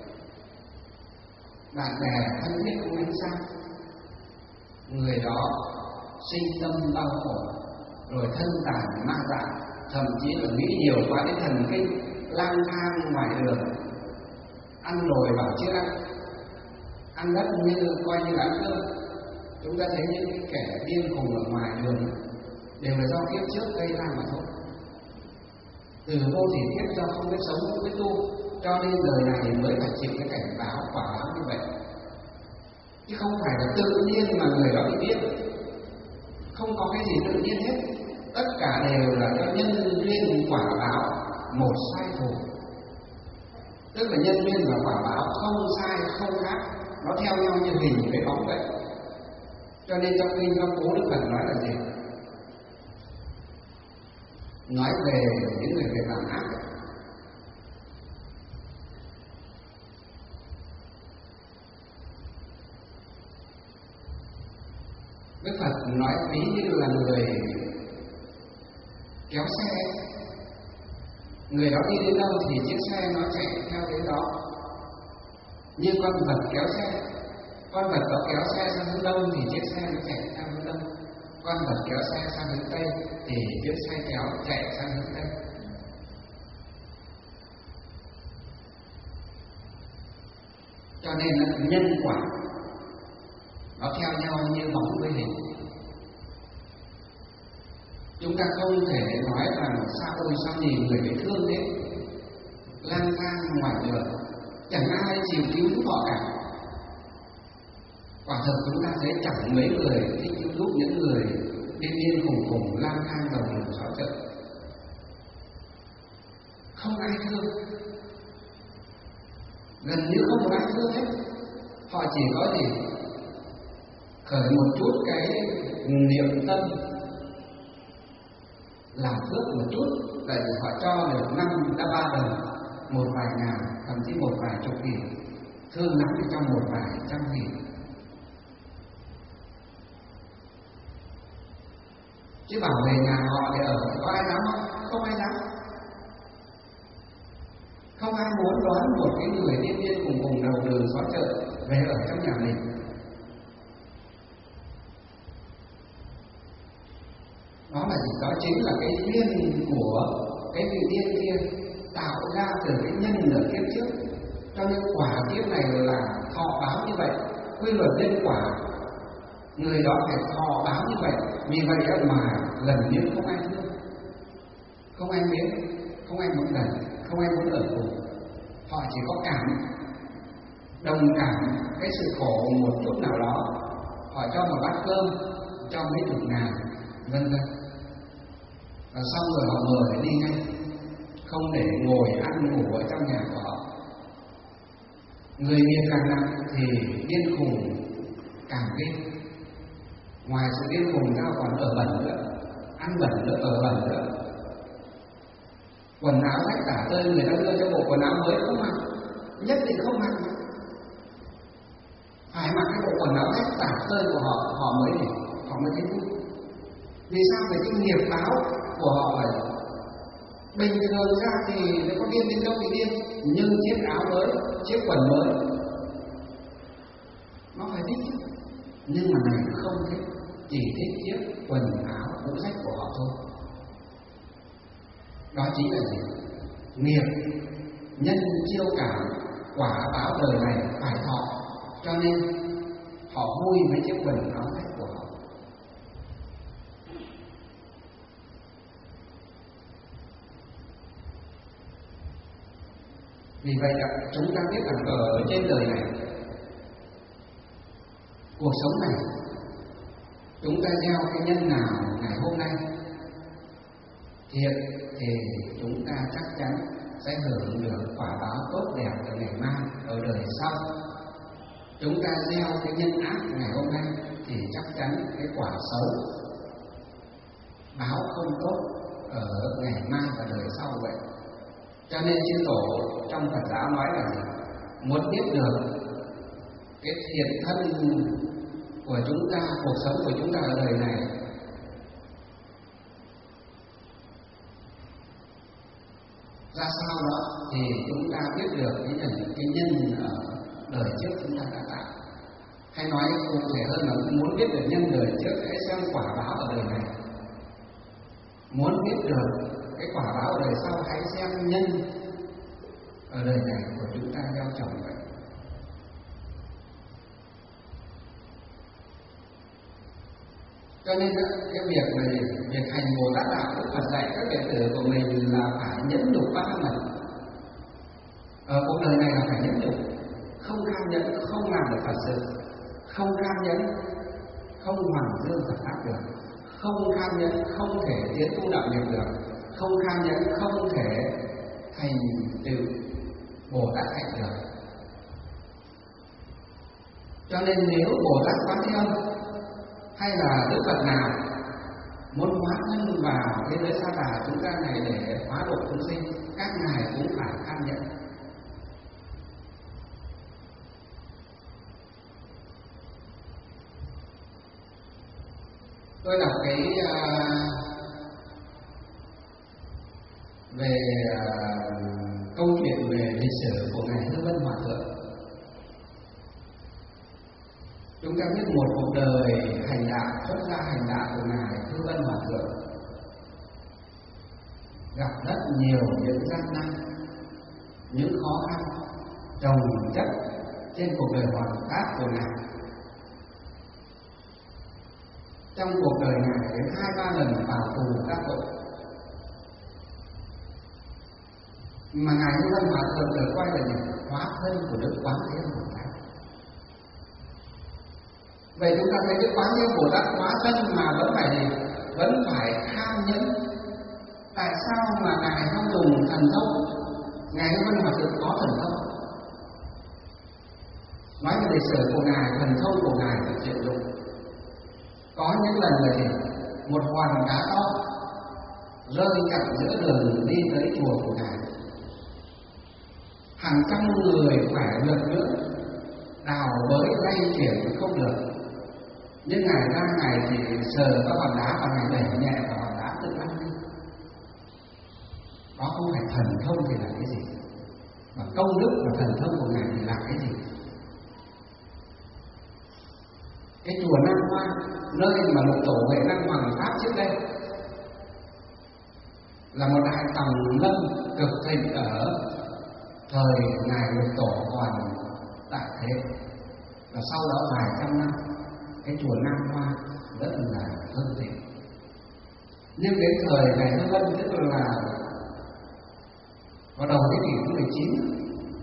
bạn bè thân thiết cũng ánh xa. Người đó sinh tâm đau khổ, rồi thân tàn ma dại, thậm chí là nghĩ nhiều quá đến thần kinh, lang thang ngoài đường, ăn rồi bảo chưa ăn đất như coi như là ăn cơm. Chúng ta thấy những cái kẻ điên khùng ở ngoài đường đều là do kiếp trước gây ra mà thôi. Từ vô thỉ kiếp do không biết sống, không biết tu, cho nên đời này mới phải chịu cái cảnh báo quả báo như vậy. Chứ không phải là tự nhiên mà người đó bị điên. Không có cái gì tự nhiên hết. tất cả đều là do nhân duyên quả báo một sai thù. Tức là nhân duyên và quả báo không sai không khác, nó theo nhau như hình với bóng vậy. Cho nên trong kinh Pháp Cú Đức Phật nói là gì? Nói về những người việc làm ác. Đức Phật nói ví như là người kéo xe, người đó đi đến đâu thì chiếc xe nó chạy theo đến đó. Như con vật kéo xe, con vật đó kéo xe sang hướng đông thì chiếc xe nó chạy theo hướng đông. Con vật kéo xe sang hướng tây thì chiếc xe kéo chạy sang hướng tây. Cho nên là nhân quả nó theo nhau như bóng với hình. Chúng ta không thể nói rằng sao nhìn người bị thương thế, lang thang ngoài đường, chẳng ai chịu cứu giúp họ cả. Quả thực chúng ta thấy chẳng mấy người thích cứu giúp những người điên khùng lang thang đầu đường xó chợ. Không ai thương, gần như không ai thương hết. Họ chỉ có gì khởi một chút cái niệm tâm làm phước một chút, tại vì họ cho được 5 đã 3 đồng, một vài ngàn, thậm chí một vài chục nghìn, thương lắm thì trong một vài trăm nghìn. Chứ bảo về nhà họ để ở có ai dám không? Không ai dám. Không ai muốn đón một cái người điên cùng đầu đường xó chợ về ở trong nhà mình. Đó là gì? Đó chính là cái duyên của cái vị tiên kia tạo ra từ cái nhân ở kiếp trước. Cho nên quả kiếp này là thọ báo như vậy. Quy luật nhân quả, người đó phải thọ báo như vậy. Vì vậy mà gần như không ai thương, không ai mến, không ai muốn gần, không ai muốn ở cùng. Họ chỉ có cảm, đồng cảm cái sự khổ một chút nào đó. Họ cho một bát cơm, cho mấy chục ngàn, vân vân. Và xong rồi họ mời để đi ngay, không để ngồi ăn ngủ ở trong nhà của họ. Người nghiệp càng nặng thì điên khùng càng ghê. Ngoài sự điên khùng ra còn ở bẩn nữa, ăn bẩn nữa, ở bẩn nữa. Quần áo rách tả tơi, người ta đưa cho bộ quần áo mới không mặc, nhất định không mặc. Phải mặc cái bộ quần áo rách tả tơi của họ, họ mới thấy vui. Vì sao? Vì cái nghiệp báo của họ là bình thường ra thì nó có điên đến đâu thì điên, nhưng chiếc áo mới, chiếc quần mới nó phải thích. Nhưng mà này không thích, chỉ thích chiếc quần áo cũ rách của họ thôi. Đó chính là gì? Nghiệp nhân chiêu cảm, quả báo đời này phải thọ. Cho nên họ vui với chiếc quần áo rách của họ. Vì vậy chúng ta biết rằng ở trên đời này, cuộc sống này, chúng ta gieo cái nhân nào ngày hôm nay thiện thì chúng ta chắc chắn sẽ hưởng được quả báo tốt đẹp ở ngày mai, ở đời sau. Chúng ta gieo cái nhân ác ngày hôm nay thì chắc chắn cái quả xấu, báo không tốt ở ngày mai và đời sau vậy. Cho nên chư tổ trong Phật giáo nói là gì? Muốn biết được cái thiện thân của chúng ta, cuộc sống của chúng ta ở đời này, ra sao đó thì chúng ta biết được cái nhân ở đời trước chúng ta đã tạo. Hay nói cụ thể hơn là muốn biết được nhân đời trước, hãy xem quả báo ở đời này. Muốn biết được cái quả báo ở đời sau, hãy xem nhân ở đời này của chúng ta gieo trồng vậy. Cho nên cái việc này, việc hành Bồ Tát đạo, Đức Phật dạy các đệ tử của mình là phải nhẫn nhục 3 lần. Ở cuộc đời này là phải nhẫn nhục, không cam nhẫn không làm được Phật sự, không cam nhẫn không hoàn dương Phật pháp được, không kham nhẫn không thể tiến tu đạo nghiệp được, không kham nhẫn không thể thành tựu Bồ Tát hạnh được. Cho nên nếu Bồ Tát Quán Thế Âm hay là Đức Phật nào muốn hóa thân vào thế giới Sa Đà chúng ta này để hóa độ chúng sinh, các ngài cũng phải kham nhẫn. Tôi đọc cái về câu chuyện về lịch sử của ngài Hư Vân Hòa Thượng. Chúng ta biết một cuộc đời hành đạo, xuất gia hành đạo của ngài Hư Vân Hòa Thượng gặp rất nhiều những gian nan, những khó khăn chồng chất trên cuộc đời hoàn tác của ngài. Trong cuộc đời ngài đến 2-3 lần vào tù các tội, mà ngài Hư Vân Hòa Thượng được coi là hóa thân của Đức Quán Thế Âm Bồ Tát. Vậy chúng ta thấy Đức Quán Thế Âm Bồ Tát hóa thân mà vẫn phải kham nhẫn. Tại sao mà ngài không dùng thần thông? Ngài Hư Vân Hòa Thượng có thần thông. Nói về lịch sử của ngài, thần thông của ngài là chuyện dụng. Có những lần là gì? Một hòn đá to rơi cạnh giữa đường đi tới chùa của ngài. Hàng trăm người phải lực nữa đào bới lay chuyển không được, nhưng ngài ra ngài chỉ sờ vào hòn đá và ngài đẩy nhẹ vào hòn đá tự lăn đi. Đó không phải thần thông thì là cái gì? Và công đức và thần thông của ngài thì là cái gì? Cái chùa Nam Hoa, nơi mà lục tổ Huệ Năng Hoàng Pháp trước đây, là một đại tòng lâm cực thịnh ở thời ngài lục tổ còn tại thế, và sau đó vài trăm năm cái chùa Nam Hoa rất là hưng thịnh. Nhưng đến thời ngài Hư Vân, tức là vào đầu thế kỷ thứ 19,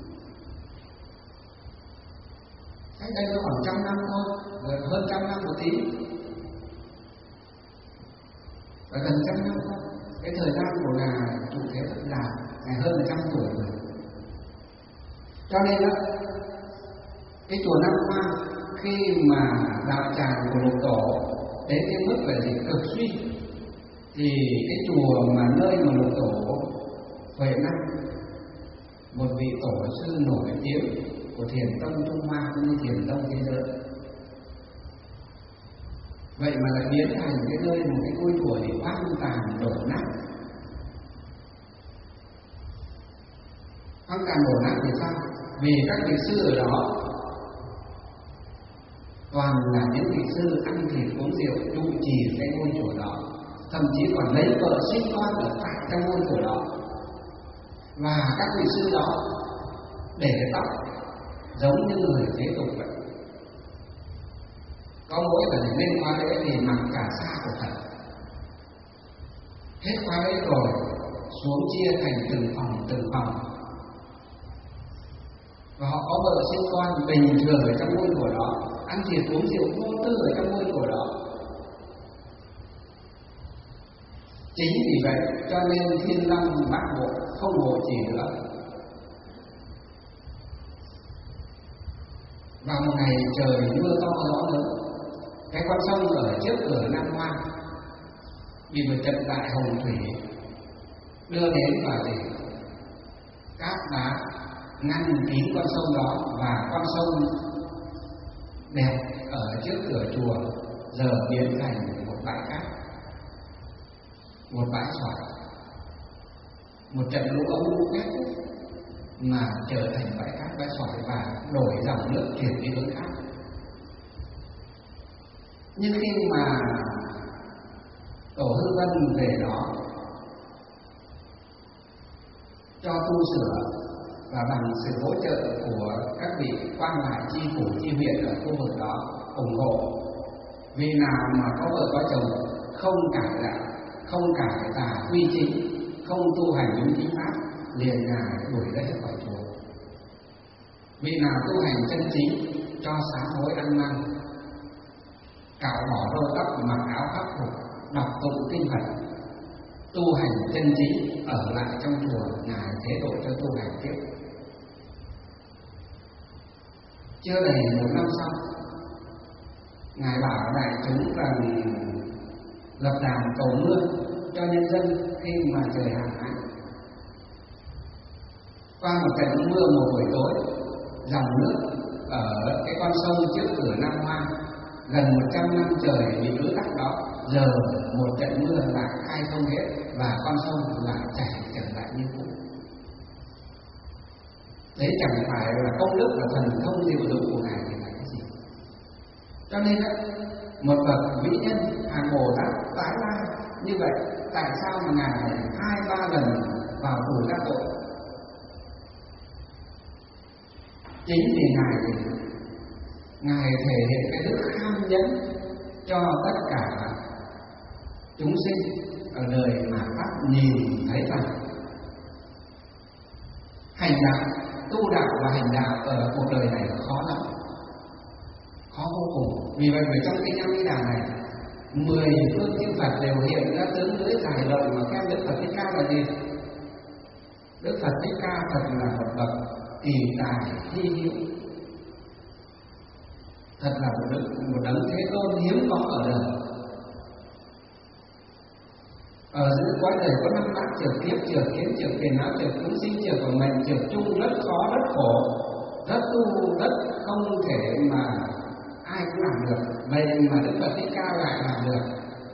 cách đây nó khoảng 100 năm thôi, hơn 100 năm một tí, và gần 100 năm thôi. Cái thời gian của ngài trụ thế rất dài, ngài hơn 100 tuổi rồi. Cho nên đó, cái chùa Nam Hoa khi mà đạo tràng của lục tổ đến cái mức là gì cực suy, thì cái chùa mà nơi mà lục tổ Huệ Năng, một vị tổ sư nổi tiếng của Thiền tông Trung Hoa cũng như Thiền tông thế giới, vậy mà lại biến thành cái nơi một cái ngôi chùa để hoang tàn đổ nát. Hoang tàn đổ nát thì sao? Vì các vị sư ở đó toàn là những vị sư ăn thịt uống rượu trụ trì cái ngôi chùa đó, thậm chí còn lấy vợ sinh con ở tại trong ngôi chùa đó. Và các vị sư đó để cái tóc giống như người thế tục vậy, có mỗi lần lên khóa lễ thì mặc cả sa của Phật. Hết khóa lễ rồi xuống chia thành từng phòng, và họ có vợ sinh con bình thường ở trong ngôi chùa đó, ăn thịt uống rượu vô tư ở trong ngôi chùa đó. Chính vì vậy cho nên Thiên Long Bát Bộ không hộ trì nữa. Vào một ngày trời mưa to gió lớn, cái con sông ở trước cửa Nam Hoa bị một trận đại hồng thủy đưa đến và để cát đá ngăn kín con sông đó, và con sông đẹp ở trước cửa chùa giờ biến thành một bãi cát, một bãi sỏi, một trận lũ ống lũ quét mà trở thành bãi cát bãi sỏi và đổi dòng nước chuyển đi hướng khác. Nhưng khi mà tổ Hư Vân về đó cho tu sửa và bằng sự hỗ trợ của các vị quan lại chi phủ chi huyện ở khu vực đó ủng hộ, vì nào mà có vợ có chồng không cải đạo, không cải tà quy chính, không tu hành những chính pháp, liền ngài đuổi ra khỏi chùa. Vị nào tu hành chân chính cho sám hối ăn năn, cạo bỏ râu tóc, mặc áo khắc phục, đọc tụng kinh Phật, tu hành chân trí, ở lại trong chùa, Ngài thế độ cho tu hành tiếp. Chưa đầy 1 năm sau, Ngài bảo đại chúng rằng lập đàn cầu mưa cho nhân dân khi mà trời hạn hán. Qua một trận mưa một buổi tối, dòng nước ở cái con sông trước cửa Nam Hoa gần 100 năm trời bị ứ tắc đó, giờ một trận mưa lại khai thông hết và con sông lại chảy trở lại như cũ. Đấy chẳng phải là công đức và thần thông diệu dụng của Ngài thì là cái gì? Cho nên đó, một bậc vĩ nhân hàng Bồ Tát tái lai như vậy, tại sao mà Ngài 2-3 lần vào tù các tội? Chính vì Ngài thể hiện cái đức kham nhẫn cho tất cả chúng sinh ở đời mà Pháp nhìn thấy rằng hành đạo, tu đạo và hành đạo ở cuộc đời này khó lắm, khó vô cùng. Vì vậy ở trong kinh A Di Đà này, 10 phương chư Phật đều hiện ra tướng lưỡi dài rộng mà khen Đức Phật Thích Ca là gì? Đức Phật Thích Ca thật là một bậc kỳ tài hy hữu, thật là một đấng thế tôn hiếm có ở đời. Ở giữa cõi đời có 5 bát trượt kiếp, trượt kiến, trượt phiền não, trượt chúng sinh, trượt của mình, trượt chung, rất khó, rất khổ, rất tu, rất không thể mà ai cũng làm được. Vậy mà Đức Phật Thích Ca lại làm được,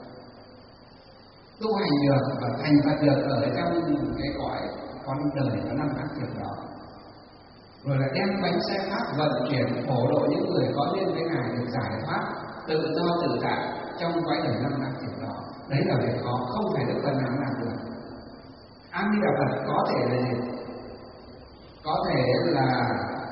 tu hành được và thành Phật được ở trong cái cõi con đời có 5 bát trượt đó. Rồi lại đem bánh xe pháp vận chuyển phổ độ những người có duyên với Ngài được giải thoát tự do tự tại trong cõi đời 5 bát trượt đó. Đấy là việc khó, không phải Đức Phật nào làm được. A Di Đà Phật có thể là gì? Có thể là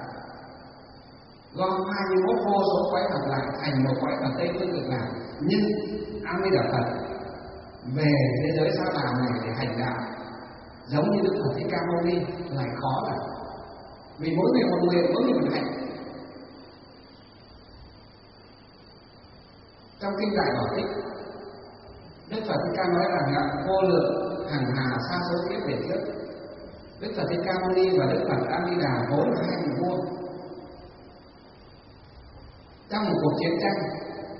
gom 21 vô số cõi Phật lại thành một cõi Phật Tây Phương Cực Lạc, nhưng A Di Đà Phật về thế giới Sa Đà này để hành đạo giống như Đức Phật Thích Ca Mâu Ni lại khó lắm. Vì mỗi người một nguyện, mỗi người một hạnh. Trong kinh Đại Bảo Tích, Đức Phật Thích Ca nói rằng là vô lượng hàng hà sa số kiếp về trước, Đức Phật Thích Ca Mâu Ni và Đức Phật A Di Đà vốn là 2 vị vua. Trong một cuộc chiến tranh,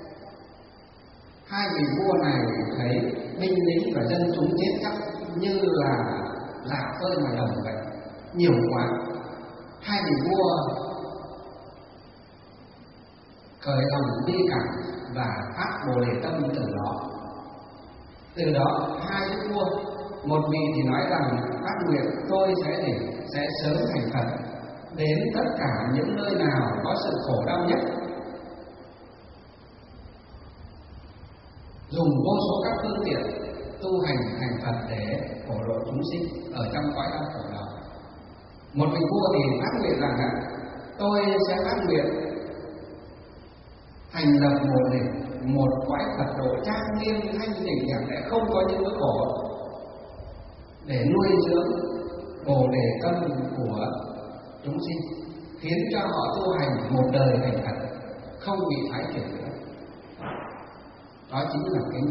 2 vị vua này thấy binh lính và dân chúng chết khắp như là lạc phơi ngoài đồng vậy, nhiều quá. 2 vị vua khởi lòng bi cảm và phát Bồ Đề tâm từ đó. Từ đó 2 vị vua, một vị thì nói rằng phát nguyện tôi sẽ sớm thành Phật, đến tất cả những nơi nào có sự khổ đau nhất, dùng vô số các phương tiện tu hành thành Phật để phổ độ chúng sinh ở trong cõi đau khổ đó. Một vị vua thì phát nguyện rằng là tôi sẽ phát nguyện thành lập một cõi Phật độ trang nghiêm thanh tịnh đẹp đẽ, không có những nỗi khổ, để nuôi dưỡng Bồ Đề tâm của chúng sinh, khiến cho họ tu hành một đời thành Phật, không bị thoái chuyển nữa. Đó chính là cái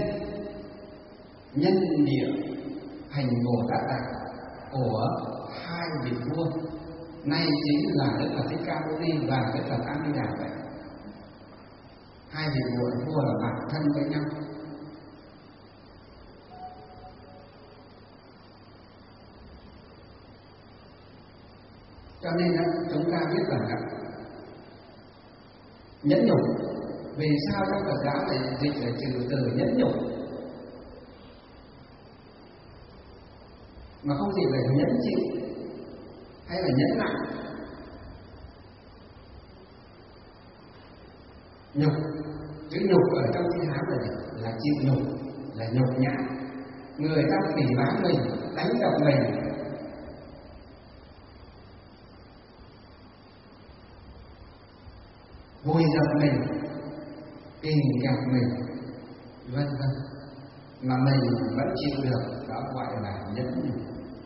nhân địa hành Bồ Tát Đạo của 2 vị vua, nay chính là Đức Phật Thích Ca Mâu Ni và Đức Phật A Di Đà vậy. 2 vị vua là bạn thân với nhau. Cho nên chúng ta biết rằng nhẫn nhục, vì sao trong Phật giáo này dịch là trừ từ nhẫn nhục, mà không gì về nhẫn chịu hay là nhẫn nặng. Nhục, chữ nhục ở trong chữ Hán là chịu nhục, là nhục nhã. Người ta phỉ báng mình, đánh đập mình, vùi dập mình, kìm kẹp mình, vân vân, mà mình vẫn chịu được, đó gọi là nhẫn nhục.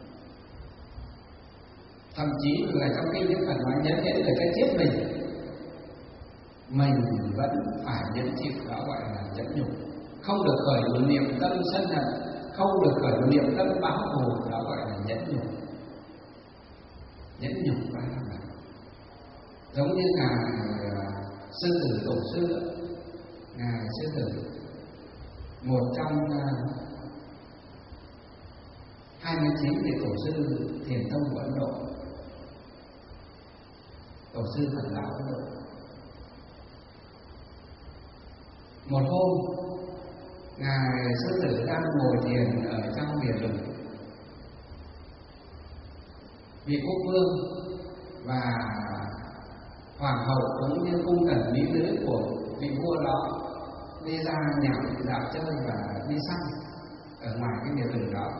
Thậm chí là trong kinh Đức Phật nói nhẫn nhẫn người ta chết mình vẫn phải nhẫn chịu, đó gọi là nhẫn nhục. không được khởi niệm tâm sân hận, không được khởi niệm tâm báo thù, đó gọi là nhẫn nhục. Nhẫn nhục phải không ạ? Giống như ngài sư tử tổ sư, ngài sư tử, một trong 29 vị tổ sư thiền tông của Ấn Độ, tổ sư Phật giáo Ấn Độ. Một hôm, ngài sư tử đang ngồi thiền ở trong biển rừng. Vị quốc vương và hoàng hậu cũng như cung tần mỹ nữ của vị vua đó đi ra dạo chơi và đi săn ở ngoài cái biển rừng đó.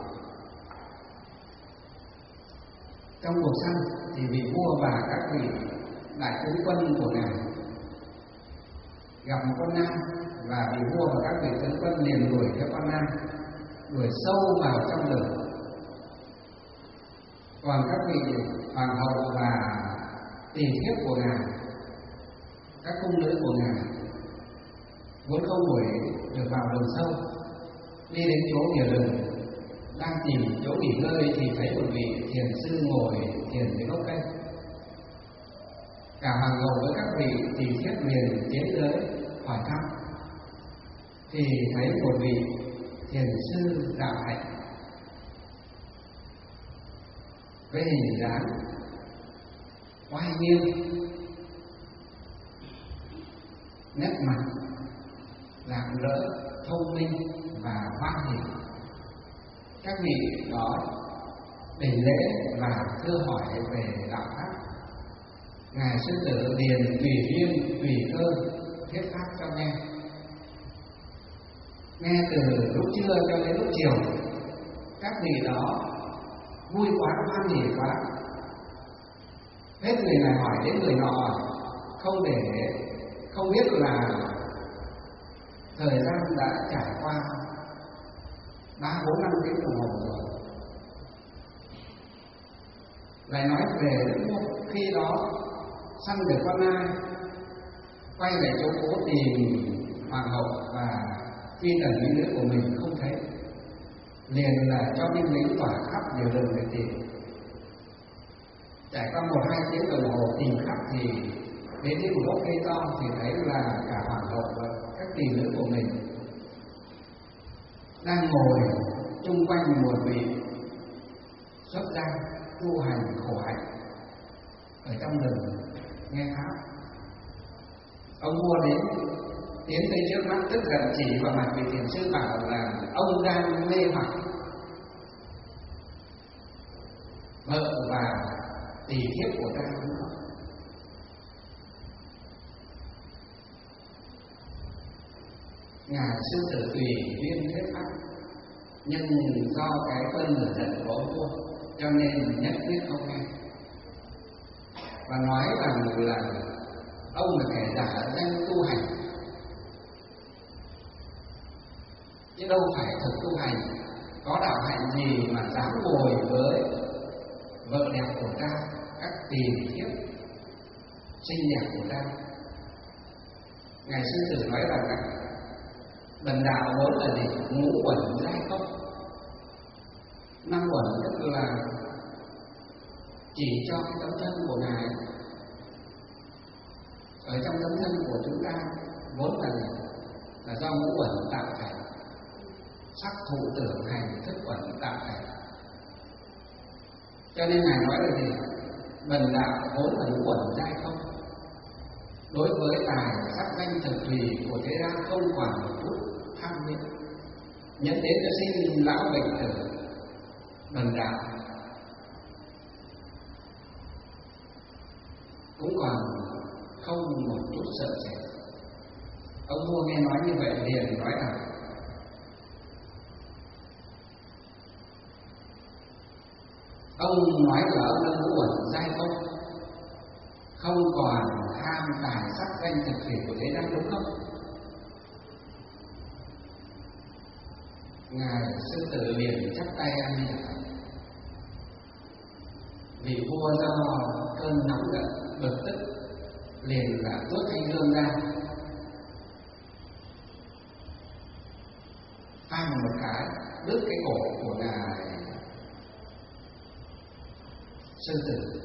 Trong cuộc săn thì vị vua và các vị đại tướng quân của ngài gặp một con nam, và vị vua và các vị tướng quân liền đuổi theo con nam, đuổi sâu vào trong rừng. Còn các vị hoàng hậu và tỳ thiếp của ngài, các cung nữ của ngài vốn không đuổi được vào rừng sâu, đi đến chỗ biển rừng đang tìm chỗ nghỉ ngơi thì thấy một vị thiền sư ngồi thiền dưới gốc cây. Cả hoàng hậu với các vị tỳ thiếp liền tiến tới hỏi thăm, thì thấy một vị thiền sư đạo hạnh với hình dáng oai nghiêm, nét mặt rạng rỡ, thông minh và hoan hỉ. Các vị đó đảnh lễ và thưa hỏi về đạo pháp. Ngài sư tử liền tùy duyên tùy cơ thuyết pháp cho nghe. Nghe từ lúc trưa cho đến lúc chiều, các vị đó vui quá, hoan hỉ quá, hết người này hỏi đến người nọ hỏi, không biết là thời gian đã trải qua 3, 4, 5 tiếng đồng hồ rồi. Lại nói về lúc khi đó săn được con nai, quay về chỗ cũ tìm hoàng hậu và phi tần mỹ nữ của mình không thấy, liền là cho binh lính tỏa khắp nhiều đường để tìm. Trải qua 1, 2 tiếng đồng hồ tìm khắp thì đến một gốc cây to thì thấy là cả hoàng hậu và các tỷ nữ của mình đang ngồi chung quanh một vị xuất gia tu hành khổ hạnh ở trong rừng nghe pháp. Ông vua đến tiến tới trước mắt, tức giận chỉ vào mặt vị thiền sư bảo là ông đang mê hoặc vợ và tỳ thiếp của ta. Ngài sư tử tùy duyên thuyết pháp, nhưng do cái cơn lửa giận của ông vua cho nên nhất quyết không nghe, và nói rằng là ông là kẻ giả danh tu hành, chứ đâu phải thực tu hành, có đạo hạnh gì mà dám ngồi với vợ đẹp của ta, các tỳ thiếp xinh đẹp của ta. Ngài sư tử nói rằng bần đạo vốn là gì? Ngũ uẩn giai không. 5 uẩn tức là chỉ cho cái tấm thân của ngài. Ở trong tấm thân của chúng ta vốn là do ngũ uẩn tạo thành: sắc, thụ, tưởng, hành, thức uẩn tạo thành. Cho nên ngài nói là gì? Bần đạo vốn là ngũ uẩn giai không. Đối với tài sắc danh thực thùy của thế gian không còn một chút tham niệm, nhẫn đến đã sinh lão bệnh tử. Bần đạo cũng còn không một chút sợ sệt. Ông vua nghe nói như vậy liền nói rằng ông nói là ông là ngũ uẩn giai không còn tham tài sắc danh thực thủy của thế gian, đúng không? Ngài sư tử liền chắp tay ăn đi. Vị vua do cơn nóng giận bực tức liền là tuốt thanh gươm ra, phang một cái đứt cái cổ của ngài sư tử.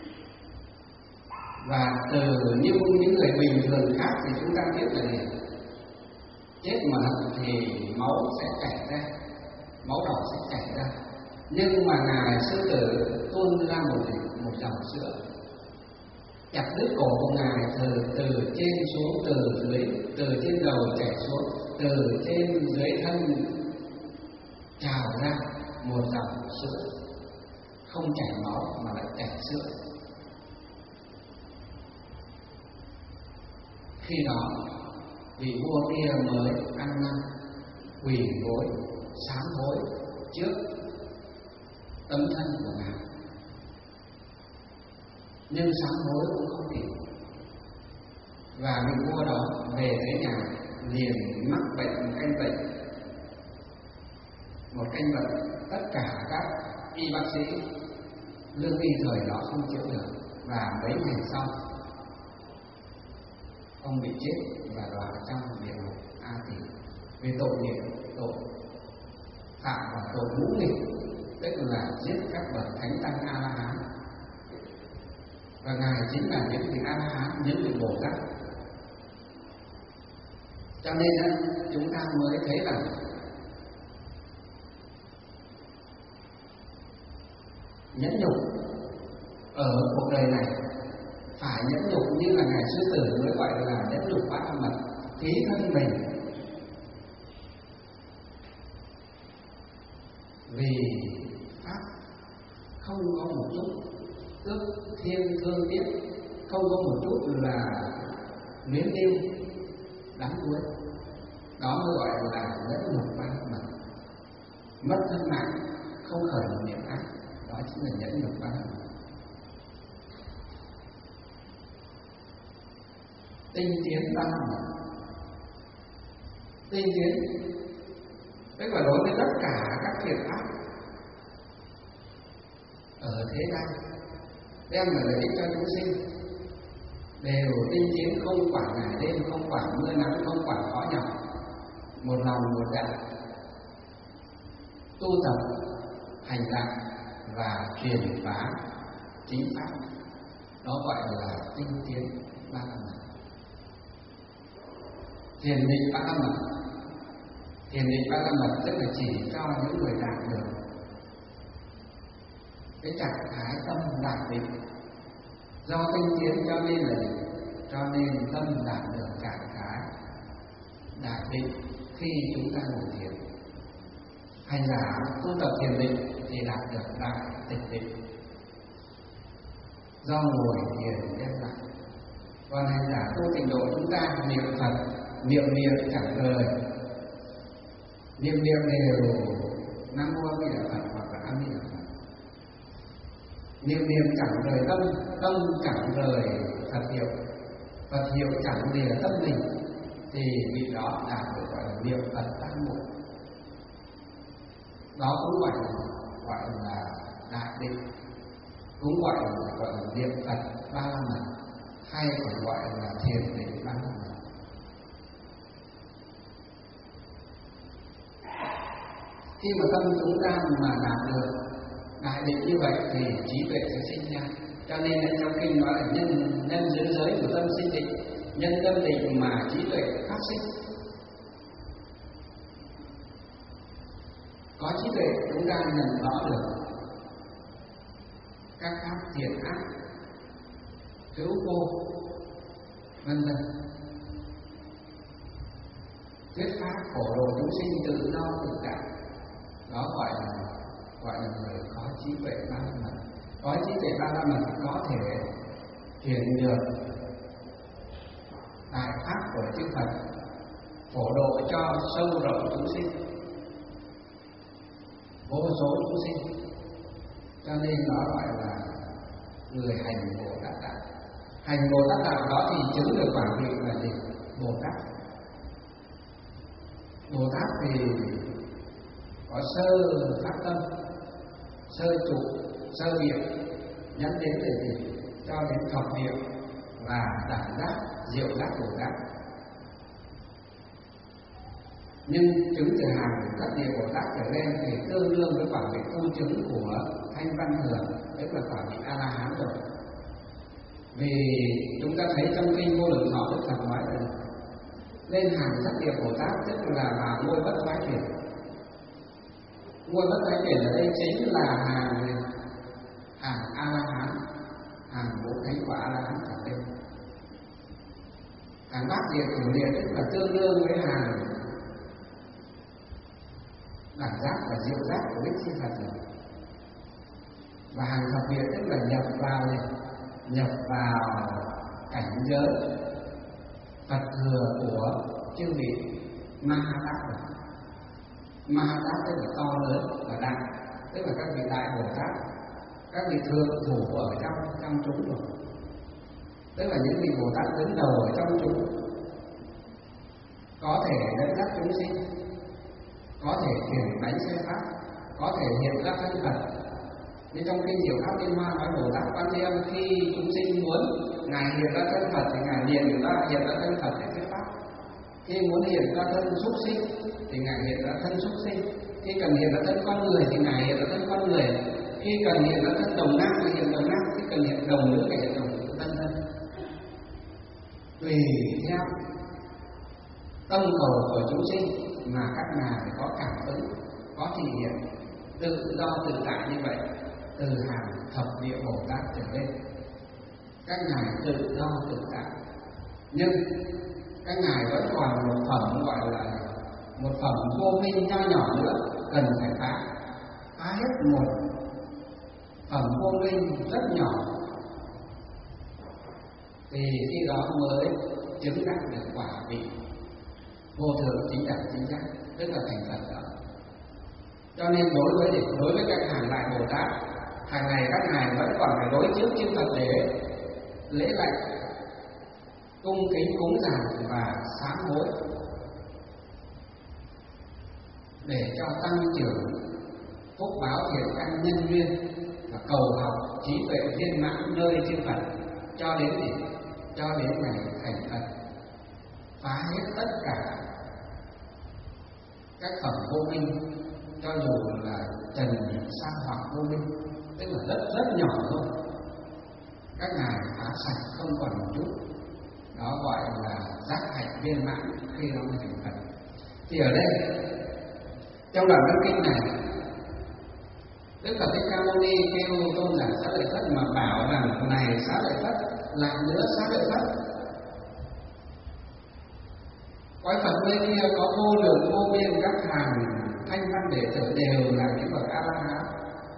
Và từ như những người bình thường khác thì chúng ta biết là gì? Chết mà thì máu sẽ chảy ra, máu đỏ sẽ chảy ra. Nhưng mà ngài sư tử tuôn ra một dòng sữa, chặt đứt cổ của ngài từ trên xuống, từ trên đầu chảy xuống, từ trên dưới thân trào ra một dòng sữa, không chảy máu mà lại chảy sữa. Khi đó vị vua kia mới ăn năn quỳ gối sám hối trước tấm thân của ngài, nhưng sám hối cũng không kịp. Và vị vua đó về tới nhà liền mắc bệnh một căn bệnh tất cả các y bác sĩ lương y thời đó không chữa được. Và mấy ngày sau ông bị chết và đọa trong địa ngục A Tỳ vì tội nghiệp, tội phạm và tội ngũ nghịch, tức là giết các bậc thánh tăng A La Hán. Và ngài chính là những vị A La Hán, những vị Bồ Tát. Cho nên chúng ta mới thấy là nhẫn nhục ở cuộc đời này phải nhẫn nhục như là ngài sư tử mới gọi là nhẫn nhục bát âm mật, phí thân mình vì pháp, không có một chút tước thiên thương tiếc, không có một chút là luyến lưu đáng cuối. Đó mới gọi là nhẫn nhục bát âm mật. Mất thân mạng, không khởi một niệm ác, đó chính là nhẫn nhục bát âm mật. Tinh tiến bát âm mật. Tinh tiến tức là đối với tất cả các thiện ác ở thế gian đem lại lợi ích cho chúng sinh, đều tinh tiến, không quản ngày đêm, không quản mưa nắng, không quản khó nhọc, một lòng một dạ tu tập hành đạo và truyền bá chính pháp. Đó gọi là tinh tiến bát âm mật. Thiền định bát âm mật. Thiền định bát âm mật tức là chỉ cho những người đạt được cái trạng thái tâm đạt định. Do tinh tiến cho nên tâm đạt được trạng thái đạt định khi chúng ta ngồi thiền. Hành giả tu tập thiền định thì đạt được đại tịch định do ngồi thiền đem lại. Còn hành giả tu tịnh độ chúng ta niệm Phật, niệm niệm chẳng rời, niệm niệm đều Nam Mô A Di Đà Phật hoặc là A Di Đà Phật, niệm niệm chẳng rời tâm, tâm chẳng rời Phật hiệu, Phật hiệu chẳng lìa tâm mình, thì vị đó đạt được gọi là niệm Phật tam muội. Đó cũng gọi là đại định, cũng gọi là niệm Phật ba la mật, hay còn gọi là thiền định ba la mật. Khi mà tâm chúng ta mà đạt được đại định như vậy thì trí tuệ sẽ sinh ra. Cho nên trong kinh nói là nhân giữ giới của tâm sinh định, nhân tâm định mà trí tuệ phát sinh. Có trí tuệ chúng ta nhận rõ được các pháp thiện ác, hữu vô, vân vân, thuyết pháp khổ độ chúng sinh tự do tự tại. Đó gọi là người có trí tuệ ba la mật. Có trí tuệ ba la mật thì có thể truyền được đại pháp của chư Phật, phổ độ cho sâu rộng chúng sinh, vô số chúng sinh. Cho nên nó gọi là người hành Bồ Tát đạo. Hành Bồ Tát đạo đó thì chứng được quả vị là gì? Bồ Tát. Bồ Tát thì có sơ phát tâm, sơ trụ, sơ niệm, nhắm đến để gì? Cho đến thập niệm và đẳng giác, diệu giác Bồ Tát. nhưng chứng từ hàng các địa Bồ Tát trở lên thì tương đương với quả vị tu chứng của Thanh Văn Thường, tức là quả vị A La Hán rồi. Vì chúng ta thấy trong kinh Vô Lượng Thọ Đức Phật nói là lên hàng sắc địa Bồ Tát tức là vào ngôi bất thoái chuyển. Ngôi bất thoái chuyển ở đây chính là hàng A La Hán, hàng Bố Thánh quả A La Hán trở lên. Hàng bát địa cửu địa tức là tương đương với hàng đẳng giác và diệu giác của Bích Chi Phật rồi. Và hàng thập địa tức là nhập vào cảnh giới Phật thừa của chư vị Ma Ha Tát rồi. Ma Ha Tát tức là to lớn và đại, tức là các vị đại Bồ Tát, các vị thượng thủ ở trong chúng rồi, tức là những vị Bồ Tát đứng đầu ở trong chúng, có thể dẫn dắt chúng sinh, có thể chuyển bánh xe pháp, có thể hiện ra thân Phật. Như trong kinh Diệu Pháp Liên Hoa nói Bồ Tát Quan Thế Âm khi chúng sinh muốn ngài hiện ra thân Phật thì ngài hiện ra thân Phật để thuyết pháp. Khi muốn hiện ra thân súc sinh thì ngài hiện ra thân súc sinh. Khi cần hiện ra thân con người thì ngài hiện ra thân con người. Khi cần hiện ra thân đồng nam thì hiện đồng nam. Khi cần hiện đồng nữ thì hiện đồng nữ, vân vân. Tùy theo tâm cầu của chúng sinh mà các ngài có cảm ứng, có thị hiện tự do tự tại như vậy. Từ hàng thập địa Bồ Tát trở lên, các ngài tự do tự tại, nhưng các ngài vẫn còn một phẩm gọi là một phẩm vô minh nho nhỏ nữa cần phải phá hết một phẩm vô minh rất nhỏ thì khi đó mới chứng đắc được quả vị vô thượng chính đẳng chính giác, tức là thành Phật đó. Cho nên đối với các hàng đại Bồ Tát, hàng ngày các ngài vẫn còn phải đối trước chư Phật để lễ lạy, cung kính cúng dường và sám hối để cho tăng trưởng phúc báo thiện căn nhân duyên và cầu học trí tuệ viên mãn nơi chư Phật cho đến ngày thành Phật, phá hết tất cả các phẩm vô minh, cho dù là trần sa hoặc vô minh, tức là rất nhỏ thôi, các ngài phá sạch không còn một chút. Đó gọi là giác hạnh viên mãn khi nó thành Phật. Thì ở đây trong đoạn văn kinh này, Đức Phật Thích Ca Mâu Ni kêu tôn giả Xá Lợi Phất mà bảo rằng này Xá Lợi Phất, lại nữa Xá Lợi Phất, cõi Phật nơi kia có vô lượng vô biên các hàng thanh văn đệ tử đều là những bậc A La Hán.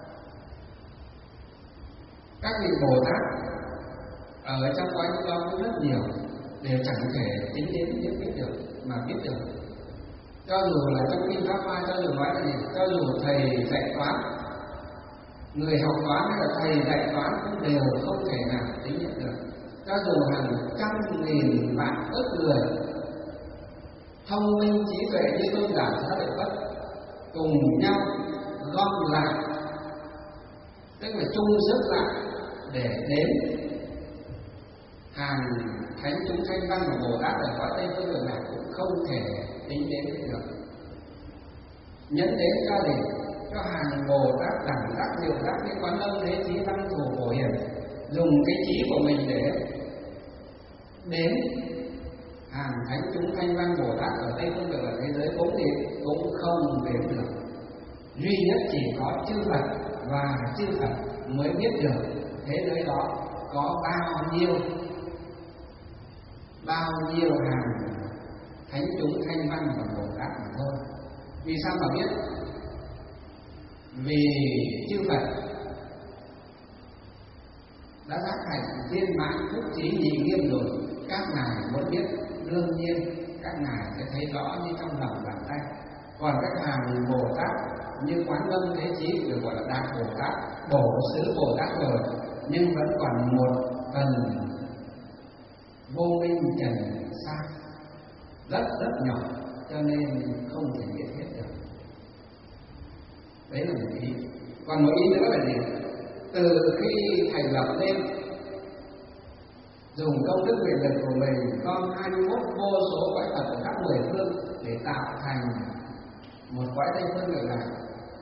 Các vị Bồ Tát ở trong cõi đó cũng rất nhiều, đều chẳng thể tính đến những biết được mà biết được. Cho dù là trong kinh Pháp Hoa, cho dù nói là gì, cho dù thầy dạy toán, người học toán hay là thầy dạy toán cũng đều không thể nào tính nhận được. Cho dù hàng trăm nghìn vạn ức người thông minh trí tuệ như tôn giả Xá Lợi Phất cùng nhau gom lại, tức là chung sức lại để đến hàng thánh chúng thanh văn của Bồ Tát ở cõi Tây Phương Cực Lạc cũng không thể tính đến được. Nhấn đến cho gì? Cho hàng Bồ Tát đẳng giác diệu giác như Quán Âm Thế Chí Văn Thủ Phổ Hiền dùng cái trí của mình để đến hàng thánh chúng thanh văn Bồ Tát ở Tây Phương Cực Lạc thế giới cũng không đến được. Duy nhất chỉ có chư Phật và chư Phật mới biết được thế giới đó có bao nhiêu hàng thánh chúng thanh văn và Bồ Tát mà thôi. Vì sao mà biết? Vì chư Phật đã giác hạnh viên mãn phúc trí nhị nghiêm rồi, các ngài muốn biết đương nhiên các ngài sẽ thấy rõ như trong lòng bàn tay. Còn các hàng Bồ Tát như Quán Âm Thế Chí được gọi là Đại Bồ Tát, Bổ Xứ Bồ Tát rồi, nhưng vẫn còn một phần vô minh trần sa rất nhỏ, cho nên không thể biết hết được. Đấy là một ý. Còn một ý nữa là gì? Từ khi thành lập lên, dùng công đức nguyện lực của mình gom 21 vô số cõi Phật ở khắp 10 phương để tạo thành một cõi Tây Phương Cực Lạc.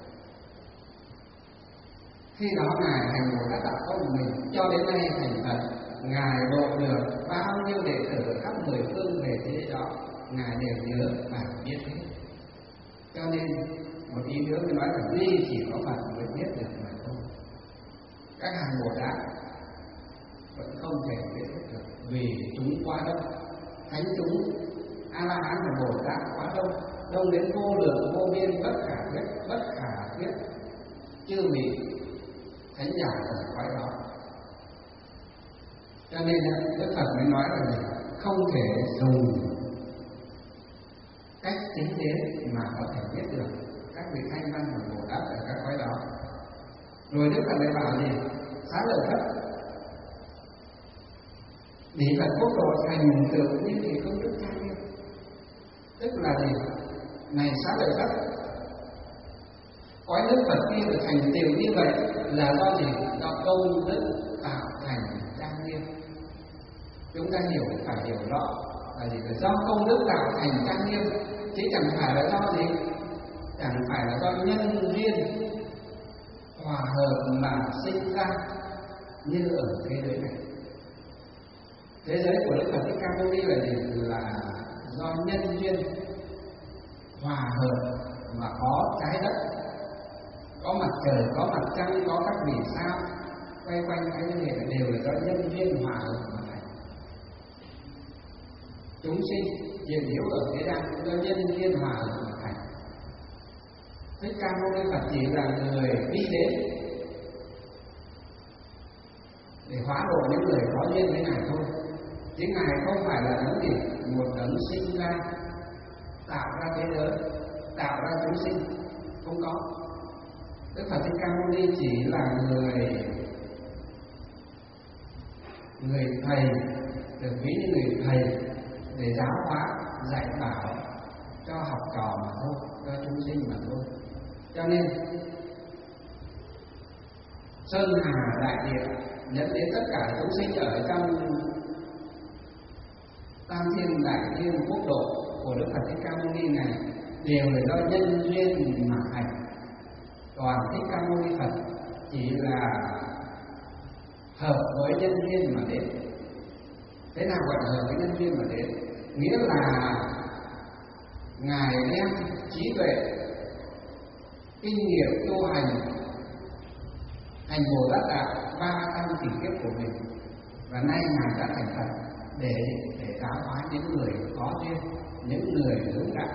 Khi đó Ngài hành Bồ Tát đạo công của mình cho đến nay thành Phật, Ngài độ được bao nhiêu đệ tử khắp mười phương về thế giới đó, Ngài đều nhớ và biết hết. Cho nên một ý nữa mới nói là duy chỉ có Phật mới biết được mà thôi. Các hàng Bồ Tát vẫn không thể biết được vì chúng quá đông. Thánh chúng A La Hán và Bồ Tát quá đông, đông đến vô lượng vô biên, bất khả thuyết, chưa bị thánh giả ở cõi đó. Cho nên Đức Phật mới nói là không thể dùng cách chính thế mà có thể biết được các vị thanh văn và Bồ Tát ở các cõi đó. Rồi Đức Phật lại bảo gì? Xá lợi Phất để Phật quốc độ thành tựu như thì công đức trang nghiêm. Tức là gì? Này xá lợi Phất, cõi nước Phật kia được thành tựu như vậy là do gì? Do công đức tạo thành trang nghiêm. Chúng ta phải hiểu rõ là gì? Là do công đức tạo thành trang nghiêm, chứ chẳng phải là do gì? Chẳng phải là do nhân duyên hòa hợp mà sinh ra như ở thế giới này. Thế giới của Đức Phật Thích Ca Mâu Ni là gì? Là do nhân duyên hòa hợp mà có trái đất, có mặt trời, có mặt trăng, có các vì sao quay quanh cái nhân hệ, đều là do nhân duyên hòa hợp mà thành. Chúng sinh hiện hữu ở thế gian cũng do nhân duyên hòa hợp mà thành. Thích Ca Mâu Ni Phật chỉ là người đi đến để hóa độ những người có duyên với Ngài thôi, chứ Ngài không phải là đấng gì một đấng sinh ra tạo ra thế giới, tạo ra chúng sinh, không có. Đức Phật Thích Ca Mâu Ni chỉ là người thầy, được ví như người thầy để giáo hóa, dạy bảo cho học trò mà thôi, cho chúng sinh mà thôi. Cho nên Sơn Hà Đại Địa dẫn đến tất cả chúng sinh ở trong Tam Thiên Đại Thiên Quốc độ của Đức Phật Thích Ca Mâu Ni này đều là do nhân duyên mà thành. Còn Thích Ca Mâu Ni Phật chỉ là hợp với nhân duyên mà đến. Thế nào gọi là hợp với nhân duyên mà đến? Nghĩa là Ngài đem trí tuệ, kinh nghiệm tu hành Bồ Tát đạo 300 kỷ kiếp của mình, và nay Ngài đã thành Phật để giáo hóa những người có duyên, những người hướng đạo.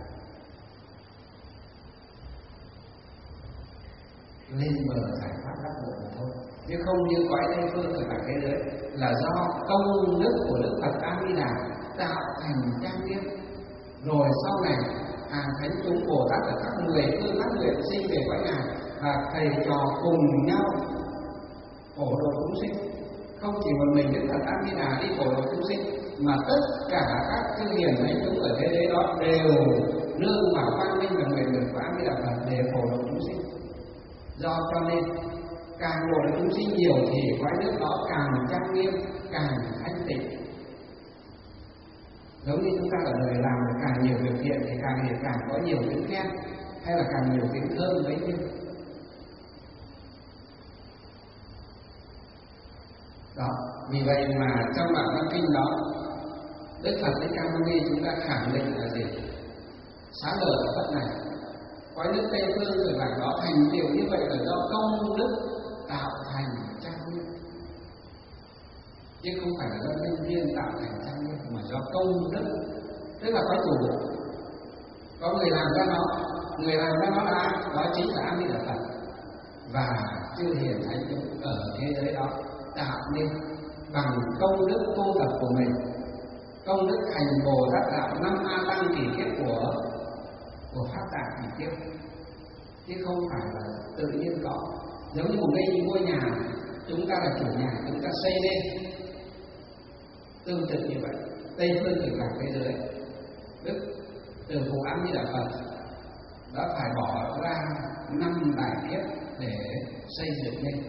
Lên bờ giải thoát đắc ngộ mà thôi, chứ không như cõi Tây Phương ở cả thế giới là do công đức của Đức Phật A Di Đà tạo thành trang nghiêm. Rồi sau này hàng thánh chúng Bồ Tát ở các mười phương phát nguyện sinh về cõi Ngài và thầy trò cùng nhau phổ độ chúng sinh. Không chỉ một mình Đức Phật A Di Đà đi phổ độ chúng sinh, mà tất cả các chư hiền thánh chúng ở thế giới đó đều nương vào quang minh và nguyện lực của A Di Đà Phật để phổ độ chúng sinh. Do cho nên càng phổ độ chúng sinh nhiều thì cõi nước đó càng trang nghiêm, càng thanh tịnh. Giống như chúng ta ở đời làm được càng nhiều việc thiện thì càng có nhiều tiếng khen, hay là càng nhiều tiếng thơm bấy nhiêu. Đó, vì vậy mà trong bản văn kinh đó, Đức Phật Thích Ca Mâu Ni chúng ta khẳng định là gì? Xá lợi Phất này, cõi nước Tây Phương Cực Lạc đó thành tựu như vậy là do công đức tạo thành trang nghiêm, chứ không phải là do nhân duyên tạo thành trang nghiêm, mà do công đức. Tức là có chủ, có người làm ra nó, người làm ra nó là ai? Đó chính là A Di Đà Phật và chư hiền thánh chúng ở thế giới đó tạo nên bằng công đức tu tập của mình, công đức hành Bồ Tát đạo 5 A Tăng kỷ kiếp của Pháp Tạng kỷ kiếp, chứ không phải là tự nhiên có. Giống như một ngôi nhà, chúng ta là chủ nhà, chúng ta xây lên. Tương tự như vậy, Tây Phương Cực Lạc thế giới, Đức Từ Phụ A Di Đà Phật đã phải bỏ ra 5 đại kiếp để xây dựng lên.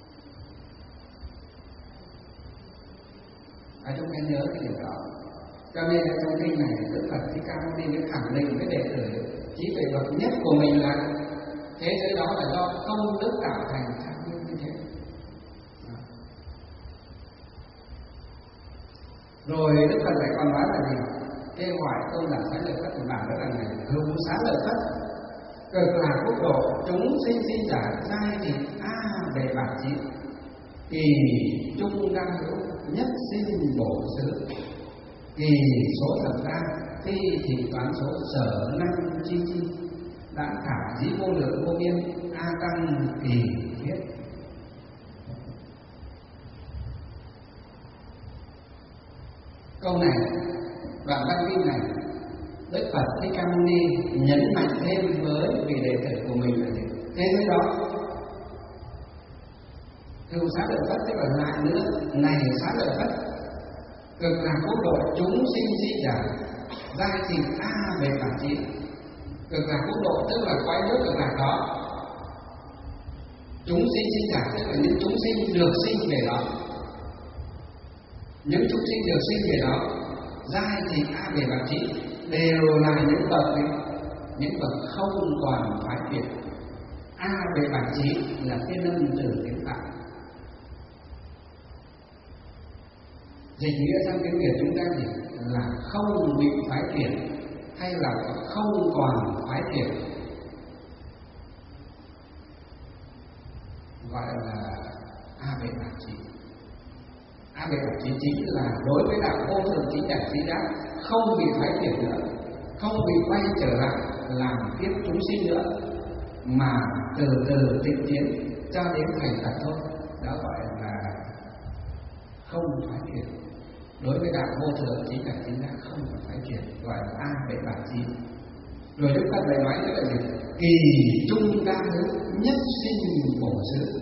Chúng ta nhớ cái điều đó. Cho nên trong kinh này Đức Phật Thích Ca Mâu Ni mới khẳng định với đệ tử trí tuệ bậc nhất của mình là thế giới đó là do công đức tạo thành trang nghiêm như thế. Rồi Đức Phật lại còn nói là gì? Kêu gọi tôn giả Xá Lợi Phất của bản đó là này: hữu Xá Lợi Phất, cực lạc quốc độ, chúng sinh sinh giả, giai thì về bản trí, kỳ trung đăng hữu, nhất sinh bổ xứ, kỳ số thật ra, phi thì toán số, sở năng chi chi, đãng thả dĩ vô lượng vô biên, a tăng kỳ thiết. Câu này, đoạn văn kinh này, Đức Phật Thích Ca Mâu Ni nhấn mạnh thêm với vị đệ tử của mình là gì? Thế giới đó, hữu Xá Lợi Phất, tức là lại nữa, này Xá Lợi Phất, cực lạc quốc độ, chúng sinh di giả, giai thì về bản trí. Cực lạc quốc độ tức là quái nước cực lạc đó, chúng sinh sinh giả tức là những chúng sinh được sinh về đó, những chúng sinh được sinh về đó, giai thì về bản trí, đều là những bậc không còn thoái biệt. Về bản trí là thiên âm từ tiếng Phạn. Dịch nghĩa sang tiếng Việt chúng ta thì là không bị thoái biệt hay là không còn thoái biệt, gọi là về bản trí. Về bản trí chính là đối với đạo vô thượng chính đẳng trí giác, không bị thoái biệt nữa, không bị quay trở lại làm tiếp chúng sinh nữa, mà từ từ tiến tiến cho đến thành Phật thôi. Đó gọi là không thoái biệt. Đối với đạo vô thượng chính đẳng chính giác không có thoái biệt, gọi là về bản trí. Rồi Đức Phật lại nói nữa là gì? Kỳ trung đa hữu, nhất sinh bổ xứ.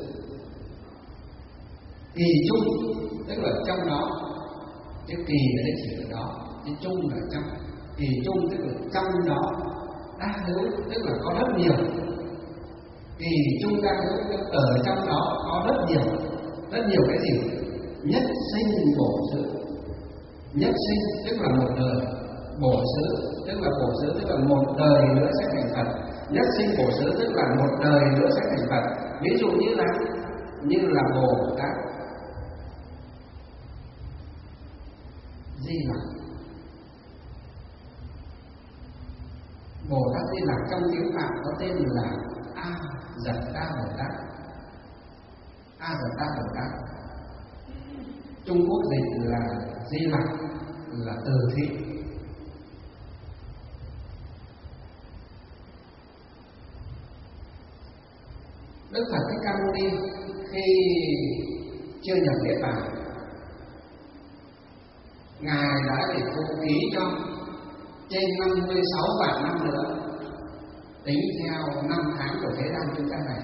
Kỳ trung tức là trong đó, cái kỳ là đây chỉ ở đó, cái trung là trong. Kỳ trung tức là trong đó, đa hữu tức là có rất nhiều. Kỳ trung đa hữu tức ở trong đó có rất nhiều cái gì? Nhất sinh bổ xứ. Nhất sinh tức là một đời, bổ xứ tức là một đời nữa sẽ thành Phật. Nhất sinh bổ xứ tức là một đời nữa sẽ thành Phật. Ví dụ như là Bồ Tát Di Lặc. Bồ Tát Di Lặc trong tiếng Phạn có tên là A Dật Ta Bồ Tát. A Dật Ta Bồ Tát, Trung Quốc dịch là Di Lặc, là từ thị. Đức Phật Thích Ca Mâu Ni khi chưa nhập Niết Bàn, Ngài đã để thu ký cho trên 56 vạn năm nữa, tính theo năm tháng của thế gian chúng ta này.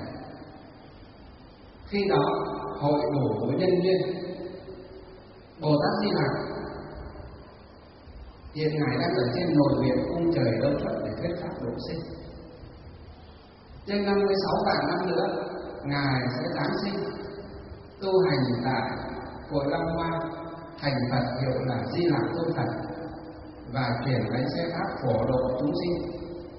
Khi đó hội đủ nhân duyên, Bồ Tát Di Lặc hiện Ngài đang ở trên nội viện cung trời Đông Phật để thuyết pháp độ sinh. Trên 56 vạn năm nữa, Ngài sẽ giáng sinh, tu hành tại Hội Long Hoa, thành Phật hiệu là Di Lặc Tôn Phật, và chuyển bánh xe pháp phổ độ chúng sinh.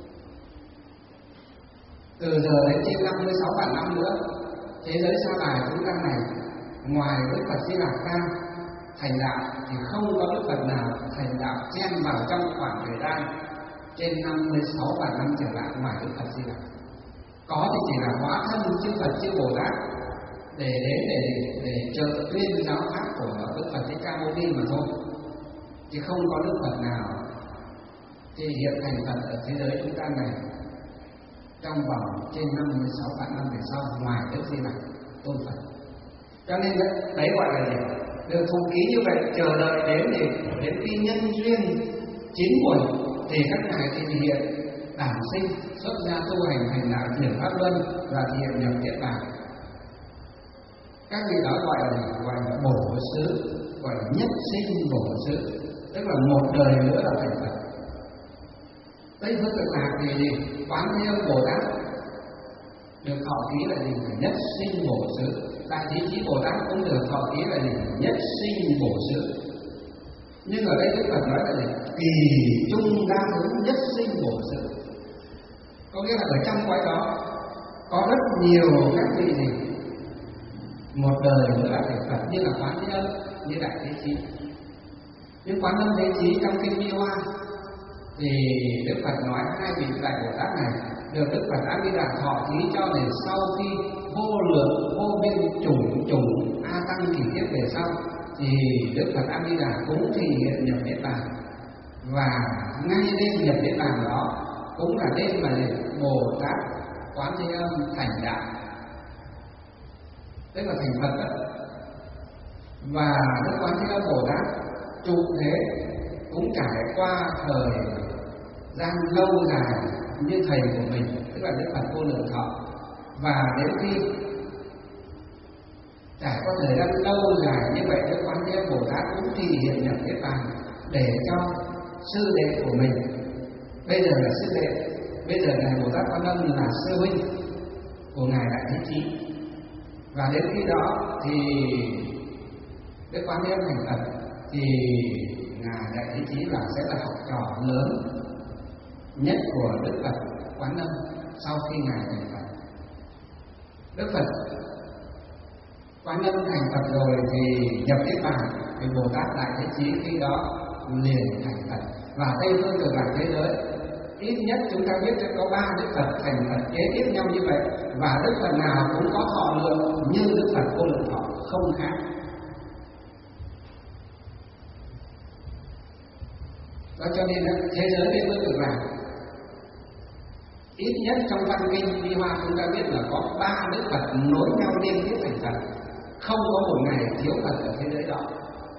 Từ giờ đến trên 56 vạn năm nữa, thế giới sa đài chúng ta này, ngoài Đức Phật Di Lặc ra thành đạo thì không có Đức Phật nào thành đạo chen vào trong khoảng thời gian trên 56 vạn năm trở lại ngoài Đức Phật Di Lặc. Có thì chỉ là hóa thân chư Phật chư Bồ Tát để đến để trợ tuyên giáo pháp của Đức Phật Thích Ca Mâu Ni mà thôi, chứ không có Đức Phật nào thì hiện thành Phật ở thế giới chúng ta này trong vòng trên 56 vạn năm về sau ngoài Đức Di Lặc Tôn Phật. Cho nên đấy gọi là gì? Được thu ký như vậy, chờ đợi đến khi nhân duyên chín mùi thì các ngài thì hiện đản sinh, xuất gia tu hành thành đạo chuyển pháp luân và hiện nhập Niết Bàn. Các vị đó gọi là bổ xứ, gọi là nhất sinh bổ xứ, tức là một đời nữa là thành Phật. Tây phương Cực Lạc thì Quán Thế Âm Bồ Tát được thọ ký là gì? Nhất sinh bổ xứ. Đại Thế Chí Bồ Tát cũng được thọ ký là gì? Nhất sinh bổ xứ. Nhưng ở đây Đức Phật nói là gì? Kỳ trung đa hướng nhất sinh bổ sự. Có nghĩa là ở trong cõi đó có rất nhiều các vị gì một đời nữa là thành Phật, như là Quán Thế Âm, như Đại Thế Chí. Nhưng Quán Âm Thế Chí trong kinh Mi Hoa thì Đức Phật nói hai vị Đại Bồ Tát này được Đức Phật A Di Đà thọ thí cho để sau khi vô lượng vô biên chủng a tăng kỷ kiếp về sau thì Đức Phật A Di Đà cũng thì hiện nhập Niết Bàn, và ngay đêm nhập Niết Bàn đó cũng là đêm mà Bồ Tát Quán Thế Âm thành đạo, tức là thành Phật đó. Và Đức Quán Thế Âm Bồ Tát trụ thế cũng trải qua thời gian lâu dài như thầy của mình, tức là Đức Phật Vô Lượng Thọ. Và đến khi trải qua thời gian lâu dài như vậy, Đức Quán Thế Âm Bồ Tát cũng thì hiện nhập Niết Bàn để cho sư đệ của mình, bây giờ là sư đệ, bây giờ ngài Bồ Tát Quan Âm là sư huynh của ngài Đại Thế Chí. Và đến khi đó thì Đức Quán Thế Âm thành Phật thì ngài Đại Thế Chí sẽ là học trò lớn nhất của Đức Phật Quán Âm sau khi ngài thành Phật. Đức Phật Quán Âm thành Phật rồi thì nhập Niết Bàn, thì Bồ Tát Đại Thế Chí khi đó liền thành Phật. Và Tây phương cực lạc thế giới ít nhất chúng ta biết có 3 Đức Phật thành Phật kế tiếp nhau như vậy, và Đức Phật nào cũng có thọ lượng như Đức Phật Vô Lượng Thọ, không khác. Đó cho nên thế giới Tây phương cực lạc ít nhất trong văn kinh Vi Hoa chúng ta biết là có 3 Đức Phật nối nhau liên tiếp thành Phật, không có một ngày thiếu Phật ở thế giới đó.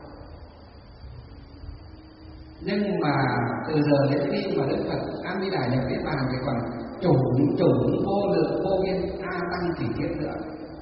Nhưng mà từ giờ đến khi mà Đức Phật A Di Đà nhập Niết Bàn thì còn chủng vô lượng vô biên a tăng kỷ kiếp nữa,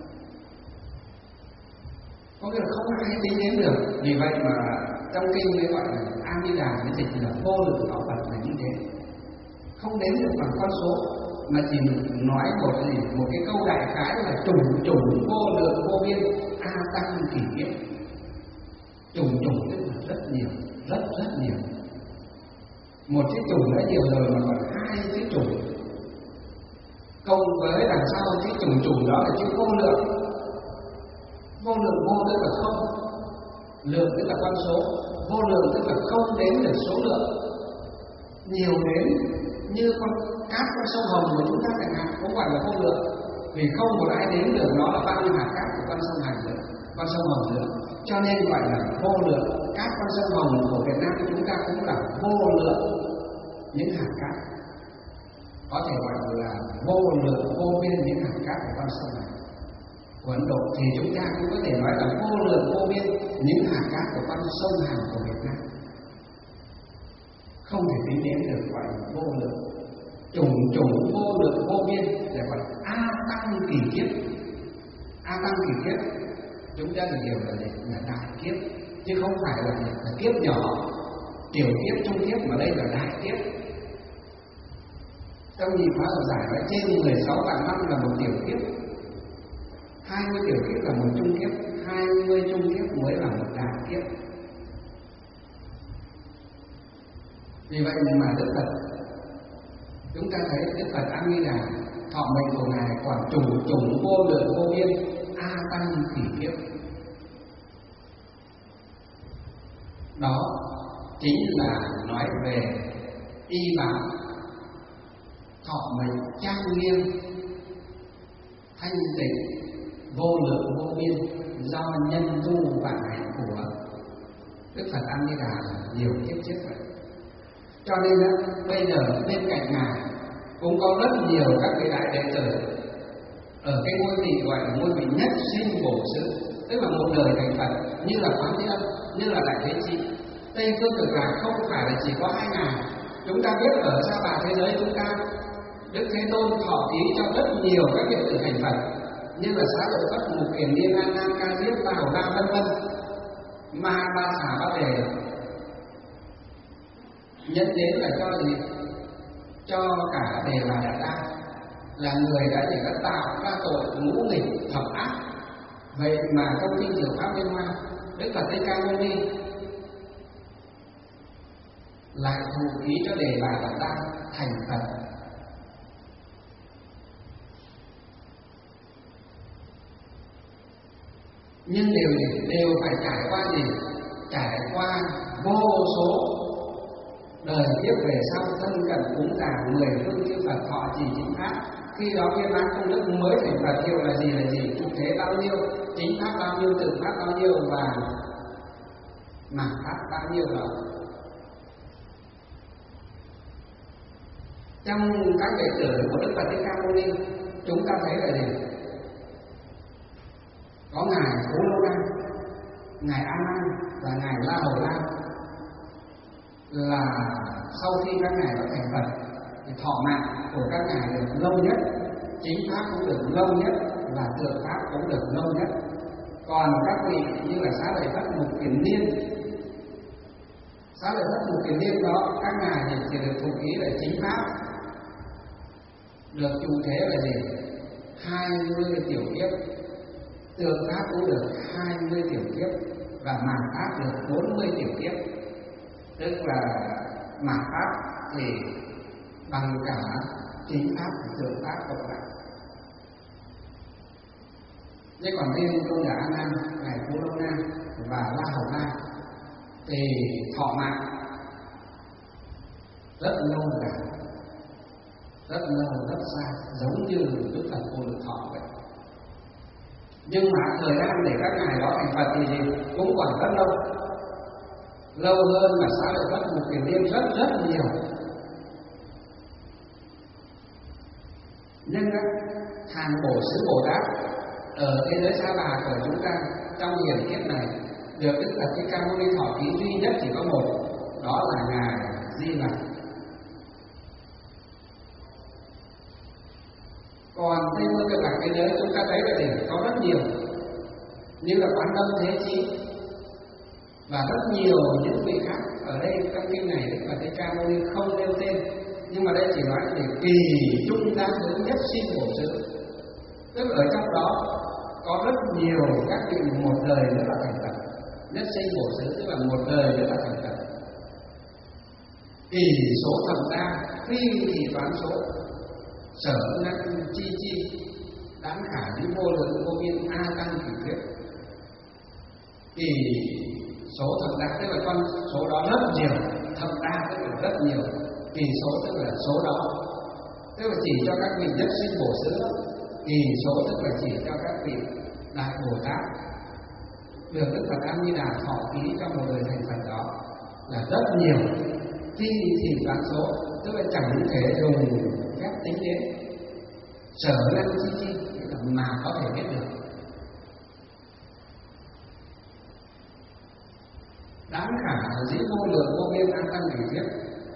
có nghĩa là không ai tính đến được. Vì vậy mà trong kinh mới gọi là A Di Đà mới dịch là vô lượng thọ Phật là như thế, không đến được bằng con số, mà chỉ nói một cái câu đại khái là chủng vô lượng vô biên a tăng kỷ kiếp. Chủng tức là rất nhiều, rất nhiều. Một chữ chủng đã nhiều rồi mà còn 2 chữ chủng cộng với đằng sau chữ chủng đó là chữ vô lượng. Vô lượng vô tức là không, lượng tức là con số, vô lượng tức là không đếm được số lượng, nhiều đến như con cát trong sông Hồng của chúng ta chẳng hạn cũng gọi là vô lượng, vì không một ai đếm được nó là bao nhiêu hạt cát của con sông Hồng nữa, cho nên gọi là vô lượng. Cát con sông Hồng của Việt Nam chúng ta cũng là vô lượng những hạt cát, có thể gọi là vô lượng vô biên những hạt cát của con sông này. Của Ấn Độ thì chúng ta cũng có thể nói là vô lượng vô biên những hạt cát của con sông Hàn của Việt Nam, không thể tính đến được, gọi là vô lượng. Chủng vô lượng vô biên để gọi là a tăng kỷ kiếp. A tăng kỷ kiếp chúng ta được hiểu là đại kiếp, chứ không phải là kiếp nhỏ, tiểu kiếp, trung kiếp, mà đây là đại kiếp. Trong nhị hóa là giải nói trên 16 vạn năm là một tiểu kiếp, 20 tiểu kiếp là một trung kiếp, 20 trung kiếp mới là một đại kiếp. Vì vậy mà Đức Phật, chúng ta thấy Đức Phật A Di Đà thọ mệnh của ngài quả chủng vô lượng vô biên a tăng kỷ kiếp. Đó chính là nói về y báo thọ mệnh trang nghiêm thanh tịnh vô lượng vô biên do nhân tu vạn hạnh của Đức Phật A Di Đà nhiều kiếp trước vậy. Cho nên bây giờ bên cạnh ngài cũng có rất nhiều các vị đại đệ tử ở cái ngôi vị gọi là ngôi vị nhất sinh bổ sự, tức là một đời thành Phật, như là Quán Thế Âm, như là Đại Thế Chí. Tây phương cực lạc không phải là chỉ có 2 ngài. Chúng ta biết ở Sa Bà thế giới chúng ta, Đức Thế Tôn thọ thí cho rất nhiều các đệ tử thành Phật, như là Xá Lợi Phất, Mục Kiền Liên, A Nan, Ca Diếp, Ba Hầu La vân vân. Mà Ba Xả Ba Đề nhận đến là cho gì? Cho cả Đề Bà Đạt Đa là người đã tạo ra tội ngũ nghịch thập ác. Vậy mà trong kinh Diệu Pháp Liên Hoa, Đức Phật Thích Ca Mâu Ni lại thụ ký cho đề bài Phật đăng thành Phật. Nhưng điều gì? Đều phải trải qua gì? Trải qua vô số đời tiếp về sau thân cận cúng dường 10 phương chư Phật thọ trì chính pháp. Khi đó viên mãn công đức mới thành Phật. Hiệu là gì? Là gì? Trụ thế bao nhiêu, chính pháp bao nhiêu, tự pháp bao nhiêu và mạt pháp bao nhiêu đó. Trong các đệ tử của Đức Phật Thích Ca Mâu Ni, chúng ta thấy là gì? Có ngài Phú Lâu La, ngài A Nan và ngài La Hầu La, là sau khi các ngài đã thành Phật thì thọ mạng của các ngài được lâu nhất, chính pháp cũng được lâu nhất và tượng pháp cũng được lâu nhất. Còn các vị như là Xá Lợi Phất Mục Kiền Liên, Xá Lợi Phất Mục Kiền Liên đó, các ngài thì chỉ được thụ ký là chính pháp, được trụ thế là gì? 20 tiểu kiếp, tượng pháp cũng được 20 tiểu kiếp và mạt pháp được 40 tiểu kiếp. Tức là mạt pháp thì bằng cả chính pháp và tượng pháp cộng lại. Thế còn riêng tôn giả A Nan, ngài Phú Lâu Na và La Hầu La thì thọ mạng rất lâu dài, rất lâu rất xa, giống như Đức Phật Vô Lượng Thọ vậy. Nhưng mà thời gian để các ngài đó thành Phật thì gì? Cũng còn rất lâu, lâu hơn mà Xá Lợi Phất Mục Kiền Liên rất nhiều. Nhưng hàng Bổ Xứ Bồ Tát ở thế giới Sa Bà của chúng ta trong hiền kiếp này được Đức Phật Thích Ca Mâu Ni thọ ký duy nhất chỉ có một, đó là ngài Di Lặc. Còn Tây Phương Cực Lạc thế giới chúng ta thấy là gì? Có rất nhiều, như là Quán Tâm Thế Chí và rất nhiều những vị khác. Ở đây trong kinh này Đức Phật Thích Ca Mâu Ni không nêu tên, nhưng mà đây chỉ nói về kỳ chúng ta hướng nhất sinh bổ xứ. Tức là ở trong đó có rất nhiều các vị một đời nữa là thành Phật. Nhất sinh bổ xứ tức là một đời nữa là thành Phật. Kỳ số thập đa, phi thì toán số, sở năng chi chi, đáng khả với vô lượng vô biên a tăng kỳ thuyết. Kỳ số thập đa tức là con số đó rất nhiều, thập đa tức là rất nhiều, kỳ số tức là số đó, tức là chỉ cho các vị nhất sinh bổ xứ. Kỳ số tức là chỉ cho các vị đại Bồ Tát được Đức Phật A Di Đà thọ ký trong một đời thành Phật đó là rất nhiều. Phi thì toán số tức là chẳng thể dùng phép tính đến. Sở năng chi chi mà có thể biết được. Đáng khả dĩ vô lượng vô biên an tăng kỳ thuyết.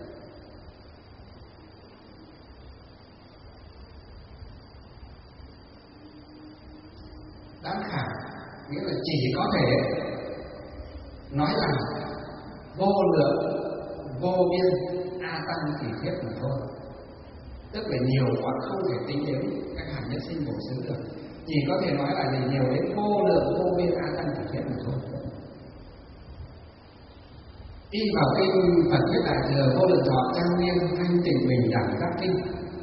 Đáng khả nghĩa là chỉ có thể nói là vô lượng vô biên a tăng kỳ thuyết mà thôi. Tức là nhiều quá không thể tính đến các hạt nhất sinh bổ xứ được. Chỉ có thể nói là nhiều đến vô lượng vô biên a tăng kỳ thuyết mà thôi. Y vào kinh Phật Thuyết Đại Thừa Vô Lượng Thọ Trang Nghiêm Thanh Tịnh Bình Đẳng Giác Kinh,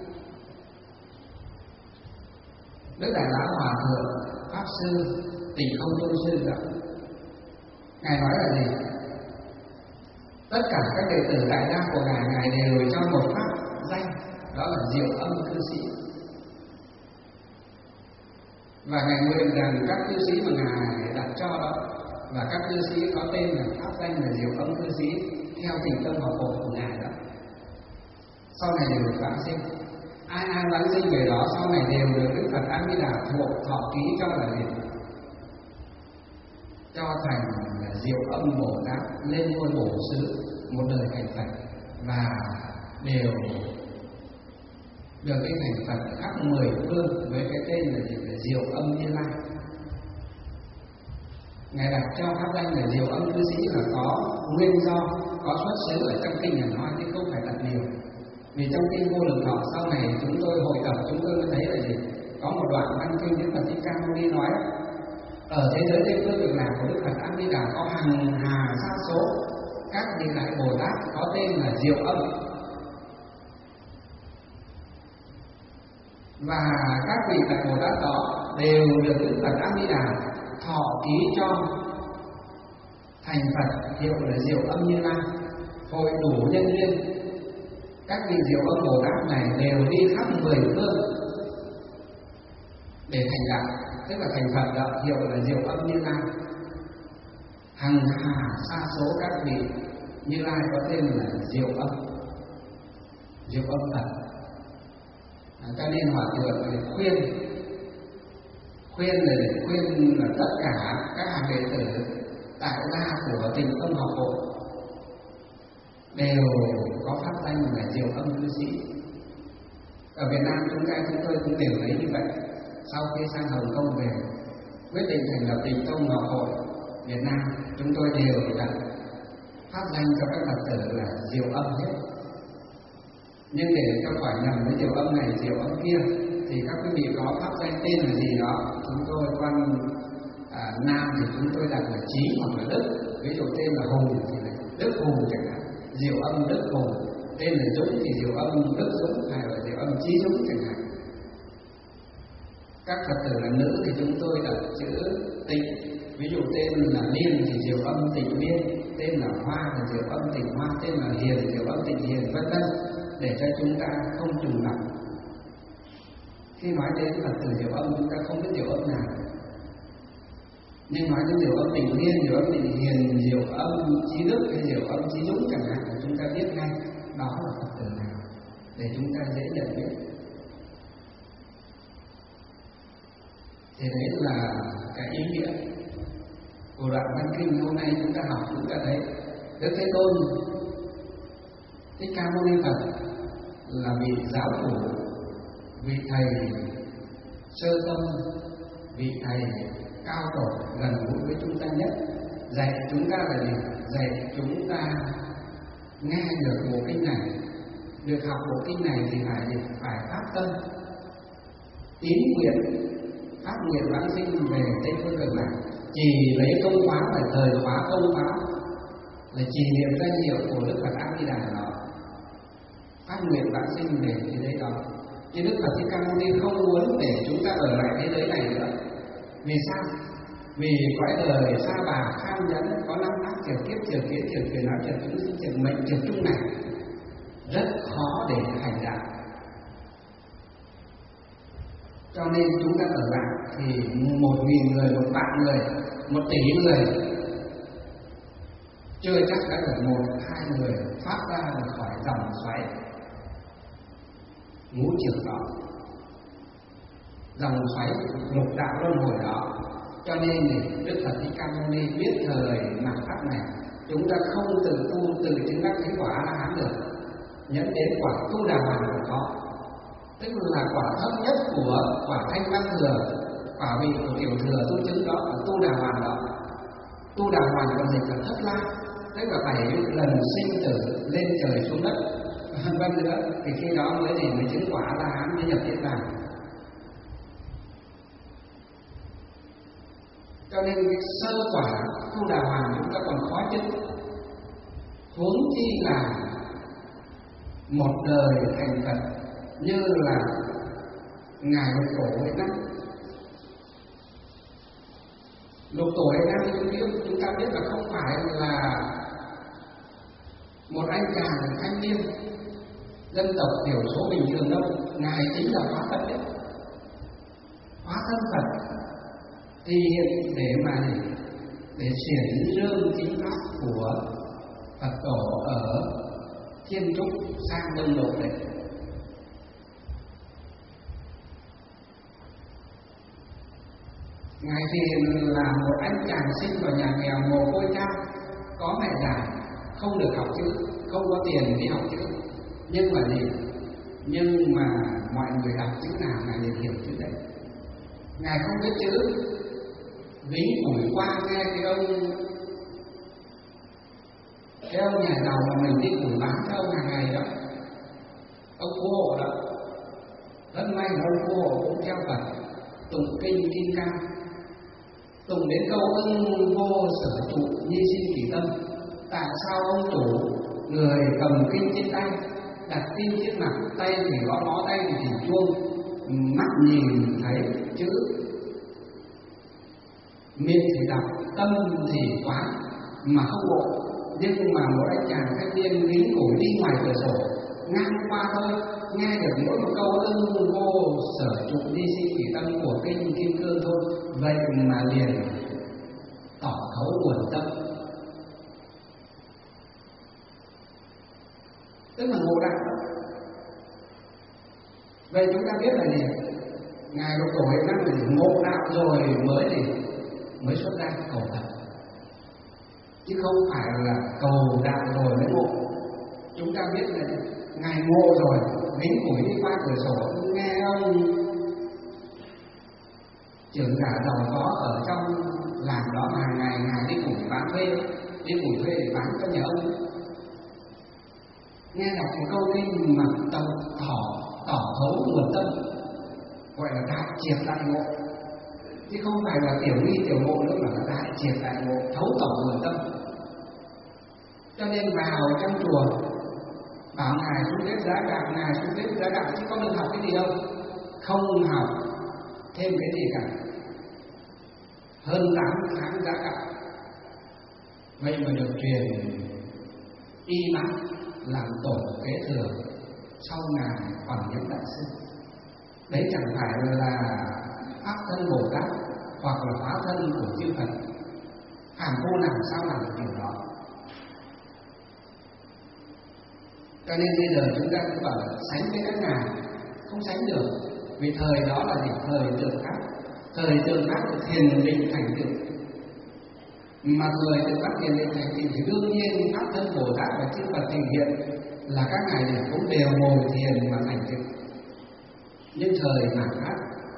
Đức Đại Lão Hòa Thượng Pháp Sư Tịnh Không Tôn Sư đó, ngài nói là gì? Tất cả các đệ tử đại gia của ngài đều cho một pháp danh, đó là Diệu Âm Cư Sĩ. Và ngài nguyện rằng các cư sĩ mà ngài đặt cho đó và các cư sĩ có tên là pháp danh là Diệu Âm Cư Sĩ theo tình tâm học bộ của ngài đó, sau này đều được vãng sinh. Ai vãng sinh về đó sau này đều được Đức Phật A Di Đà thọ ký cho là gì? Cho thành là Diệu Âm Bồ Tát lên ngôi bổ xứ một đời thành Phật, và đều được cái thành Phật khắp 10 phương với cái tên là gì? Là Diệu Âm Như Lai. Ngài đặt cho pháp danh là Diệu Âm Cư Sĩ là có nguyên do, có xuất xứ ở trong kinh này nói chứ không phải đặt điều. Vì trong kinh Vô Lượng Thọ sau này chúng tôi hội tập chúng tôi mới thấy là gì? Có một đoạn văn kinh Đức Phật Thích Ca Mâu Ni nói ở thế giới Tây Phương Cực Lạc của Đức Phật A Di Đà có hàng hà sa số các vị đại Bồ Tát có tên là Diệu Âm. Và các vị đại Bồ Tát đó đều được Đức Phật A Di Đà thọ ký cho thành Phật hiệu là Diệu Âm Như Lai, hội đủ nhân duyên. Các vị Diệu Âm Bồ Tát này đều đi khắp 10 phương để thành đạo, tức là thành Phật đạo hiệu là Diệu Âm Như Lai. Hằng hà sa số các vị Như Lai có tên là Diệu Âm, Diệu Âm Phật. Cho nên Hòa Thượng khuyên là để khuyên là tất cả các hàng đệ tử tại gia của Tịnh Tông Học Hội đều có pháp danh là Diệu Âm cư sĩ. Ở Việt Nam chúng tôi cũng đều thấy như vậy. Sau khi sang Hồng Kông về quyết định thành lập Tịnh Tông Học Hội Việt Nam, chúng tôi đều đặt pháp danh cho các Phật tử là Diệu Âm hết. Nhưng để cho khỏi nhầm với Diệu Âm này, Diệu Âm kia, thì các quý vị có pháp danh tên là gì đó, chúng tôi con nam thì chúng tôi đặt là Trí hoặc là Đức. Ví dụ tên là Hùng thì là Đức Hùng chẳng hạn, Diệu Âm Đức Hùng. Tên là Dũng thì Diệu Âm Đức Dũng, hay là Diệu Âm Trí Dũng chẳng hạn. Các Phật tử là nữ thì chúng tôi đặt chữ Tịnh. Ví dụ tên là Liên thì Diệu Âm Tịnh Liên, tên là Hoa thì Diệu Âm Tịnh Hoa, tên là Hiền thì Diệu Âm Tịnh Hiền, vân vân, để cho chúng ta không trùng lặp. Khi nói đến Phật tử Diệu Âm, chúng ta không biết Diệu Âm nào, nhưng nói đến Diệu Âm Tịnh Liên, Diệu Âm Tịnh Hiền, Diệu Âm Trí Đức hay Diệu Âm Trí Dũng chẳng hạn, thì chúng ta biết ngay đó là Phật tử nào để chúng ta dễ nhận biết. Thì đấy là cái ý nghĩa của đoạn văn kinh hôm nay chúng ta học. Chúng ta thấy Đức Thế Tôn Thích Ca Mâu Ni Phật là vị giáo chủ, vị thầy sơ tâm, vị thầy cao tổ gần gũi với chúng ta nhất. Dạy chúng ta là gì? Dạy chúng ta nghe được bộ kinh này, được học bộ kinh này thì phải phát tâm tín nguyện, phát nguyện vãng sinh về Tây Phương Cực Lạc. Chỉ lấy công khóa phải thời khóa công khóa là trì niệm danh hiệu của Đức Phật A Di Đà đó, phát nguyện vãng sinh về thế giới đó. Nhưng Đức Phật Thích Ca Mâu Ni không muốn để chúng ta ở lại thế giới này nữa. Vì sao? Vì cõi đời sa bà khan nhẫn, có năm ác triều kiếp, triều kiến, triều quyền não, triều chúng sinh, triều mệnh, triều chung này rất khó để hành đạo. Cho nên chúng ta ở lại thì 1.000 người, 1 vạn người, 1 tỷ người chưa chắc đã được 1-2 người thoát ra khỏi dòng xoáy ngũ trường đó, dòng xoáy lục đạo luân hồi đó. Cho nên Đức Phật Thích Ca Mâu Ni biết thời mạt Pháp này chúng ta không tự tu tự chứng đắc cái quả A Hán được, nhẫn đến quả Tu Đà Hoàn của họ, tức là quả thấp nhất của quả Thanh Văn Thừa, quả vị của Tiểu Thừa tu chứng đó là Tu Đà Hoàn đó. Tu Đà Hoàn còn dịch là Thất La, tức là 7 lần sinh tử lên trời xuống đất, vân nữa, thì khi đó mới chứng quả A Hán, mới nhập Niết Bàn. Cho nên cái sơ quả Tu Đà Hoàn chúng ta còn khó chứng, huống chi là một đời thành Phật như là ngài Lục Tổ Huệ Năng. Lục Tổ Huệ Năng chúng ta biết là không phải là một anh chàng thanh niên dân tộc thiểu số bình thường đâu, ngài chính là hóa thân đấy, hóa thân Phật, thì hiện để xiển dương chính pháp của Phật tổ ở Thiên Trúc sang Đông Độ đấy. Ngài thì là một anh chàng sinh vào nhà nghèo mồ côi cha, có mẹ già, không được học chữ, không có tiền đi học chữ, nhưng mà mọi người đọc chữ nào ngài đều hiểu chữ đấy. Ngài không biết chữ, ví củi qua nghe cái ông nhà giàu mà mình đi củi bán cho ông hàng ngày đó, ông phú hộ đó, rất may là ông phú hộ cũng theo Phật tụng kinh Kim Cang, tụng đến câu ưng vô sở trụ nhi sinh kỳ tâm, tại sao ông chủ người cầm kinh trên tay, đặt kinh trên mặt, tay thì gõ ngó, tay thì thỉnh chuông, mắt nhìn thấy chữ, miệng thì đọc, tâm thì quán mà không ngộ. Nhưng mà một anh chàng thanh niên lính củi đi ngoài cửa sổ ngang qua thôi, nghe được mỗi một câu ưng vô sở trụ đi sinh thủy tâm của kinh Kim Cương thôi, vậy mà liền tỏ thấu nguồn tâm, tức là ngộ đạo. Vậy chúng ta biết là gì? Ngài Lục Tổ Huệ Năng là ngộ đạo rồi mới xuất ra cầu thật, chứ không phải là cầu đạo rồi mới ngộ. Chúng ta biết là Ngài ngộ rồi, lính củi đi qua cửa sổ nghe ông trưởng giả giàu có ở trong làng đó mà Ngài đi củi bán thuê, đi củi thuê để bán cho nhà ông, nghe đọc một câu kinh mà tỏ thấu nguồn tâm, gọi là đại triệt đại ngộ, chứ không phải là tiểu nghi tiểu ngộ nữa, mà là đại triệt đại ngộ, thấu tỏ nguồn tâm. Cho nên vào trong chùa bảo Ngài xuống bếp giá gạo, Ngài xuống bếp giá gạo, chứ có được học cái gì đâu, không học thêm cái gì cả. Hơn 8 tháng giá gạo, vậy mà được truyền y bác làm tổ kế thừa sau Ngài Hoàng Nhất Đại Sư. Đấy chẳng phải là pháp thân Bồ Tát hoặc là hóa thân của chư Phật. Hàng cô làm sao làm được điều đó? Cho nên bây giờ chúng ta cũng bảo là sánh với các ngài, không sánh được, vì thời đó là gì? Thời tượng pháp. Thời tượng pháp là thiền định thành tựu, mà thời tượng pháp thiền định thành tựu thì đương nhiên pháp thân Bồ Tát và chư Phật trình hiện là các ngài thì cũng đều ngồi thiền mà thành tựu. Nhưng thời mạt Pháp,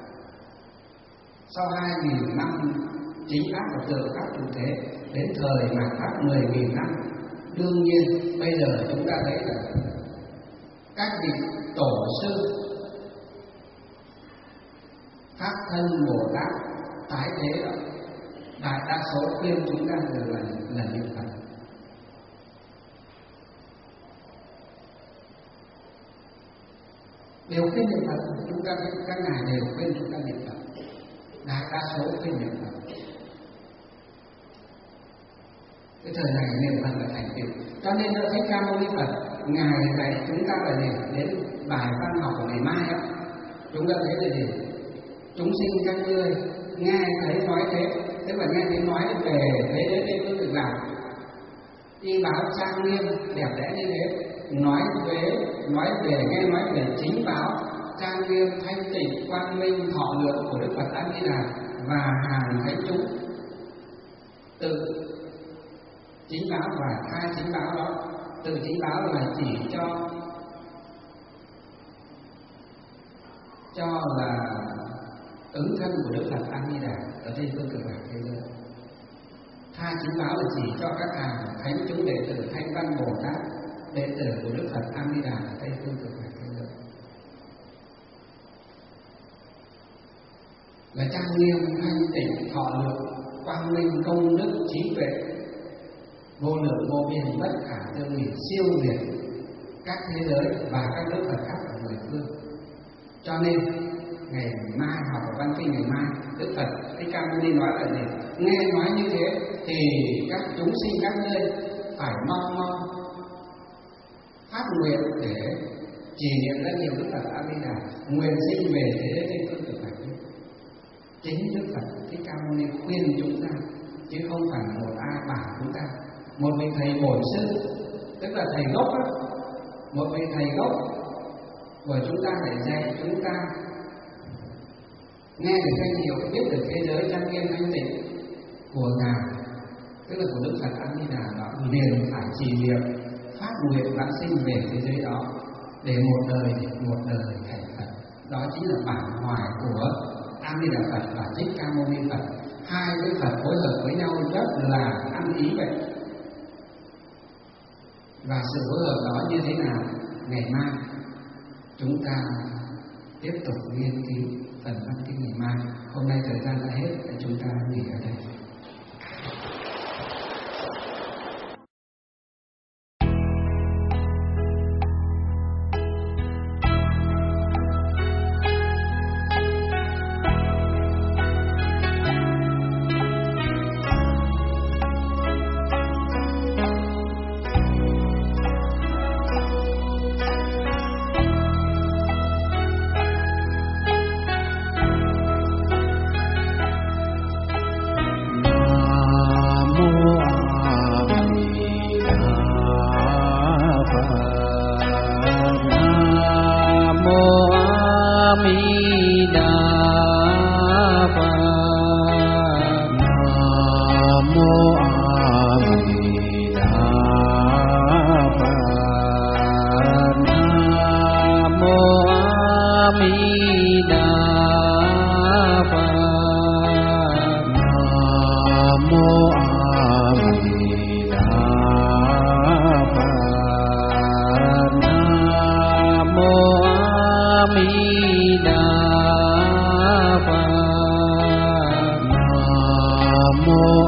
sau 2.000 năm chính pháp và tượng pháp cũng thế, đến thời mạt Pháp 10.000 năm, đương nhiên bây giờ chúng ta thấy là các vị tổ sư pháp thân Bồ Tát tái thế đó, đại đa số khuyên chúng ta là niệm Phật. Đều khuyên niệm Phật, chúng ta các ngài đều khuyên chúng ta niệm Phật, đại đa số khuyên niệm Phật. Cái thời này niệm Phật là thành tựu. Cho nên Đức Thích Ca Mâu Ni Phật ngài dạy chúng ta là gì? Đến bài văn học của ngày mai đó, chúng ta thấy là gì? Chúng sinh các ngươi nghe thấy nói thế, tức là nghe thấy nói về thế đến đây tôi được làm y báo trang nghiêm đẹp đẽ như thế, nói về nghe nói về chính báo trang nghiêm thanh tịnh quang minh thọ lượng của Đức Phật A Di Đà và hàng thánh chúng. Tự chính báo và hai chính báo đó, tự chính báo là chỉ cho là ứng thân của Đức Phật A Di Đà ở trên phương cực lạc thế giới. Hai chính báo là chỉ cho các hàng thánh chúng đệ tử Thanh Văn Bồ Tát, đệ tử của Đức Phật A Di Đà ở trên phương cực lạc thế giới. Là trang nghiêm thanh tịnh thọ lượng quang minh công đức trí tuệ vô lượng vô biên bất khả tư nghị, siêu việt các thế giới và các đức Phật khác ở mười phương. Cho nên ngày mai học ở văn kinh ngày mai, Đức Phật Thích Ca Mâu Ni nói là gì? Nghe nói như thế thì các chúng sinh các ngươi phải mau phát nguyện để trì niệm danh hiệu Đức Phật A Di Đà, nguyện sinh về thế giới trên phương cực lạc. Chính Đức Phật Thích Ca Mâu Ni khuyên chúng ta, chứ không phải một ai bảo chúng ta. Một vị thầy bổn sư, tức là thầy gốc đó, một vị thầy gốc của chúng ta để dạy chúng ta nghe được danh hiệu, biết được thế giới trang nghiêm thanh tịnh của Ngài, tức là của Đức Phật A Di Đà đó, liền phải trì niệm phát nguyện vãng sinh về thế giới đó để một đời thành Phật. Đó chính là bản hoài của A Di Đà Phật và Thích Ca Mâu Ni Phật. Hai cái Phật phối hợp với nhau rất là ăn ý vậy. Và sự phối hợp đó như thế nào? Ngày mai chúng ta tiếp tục nghiên cứu phần văn kinh ngày mai. Hôm nay thời gian đã hết, chúng ta nghỉ ở đây. mô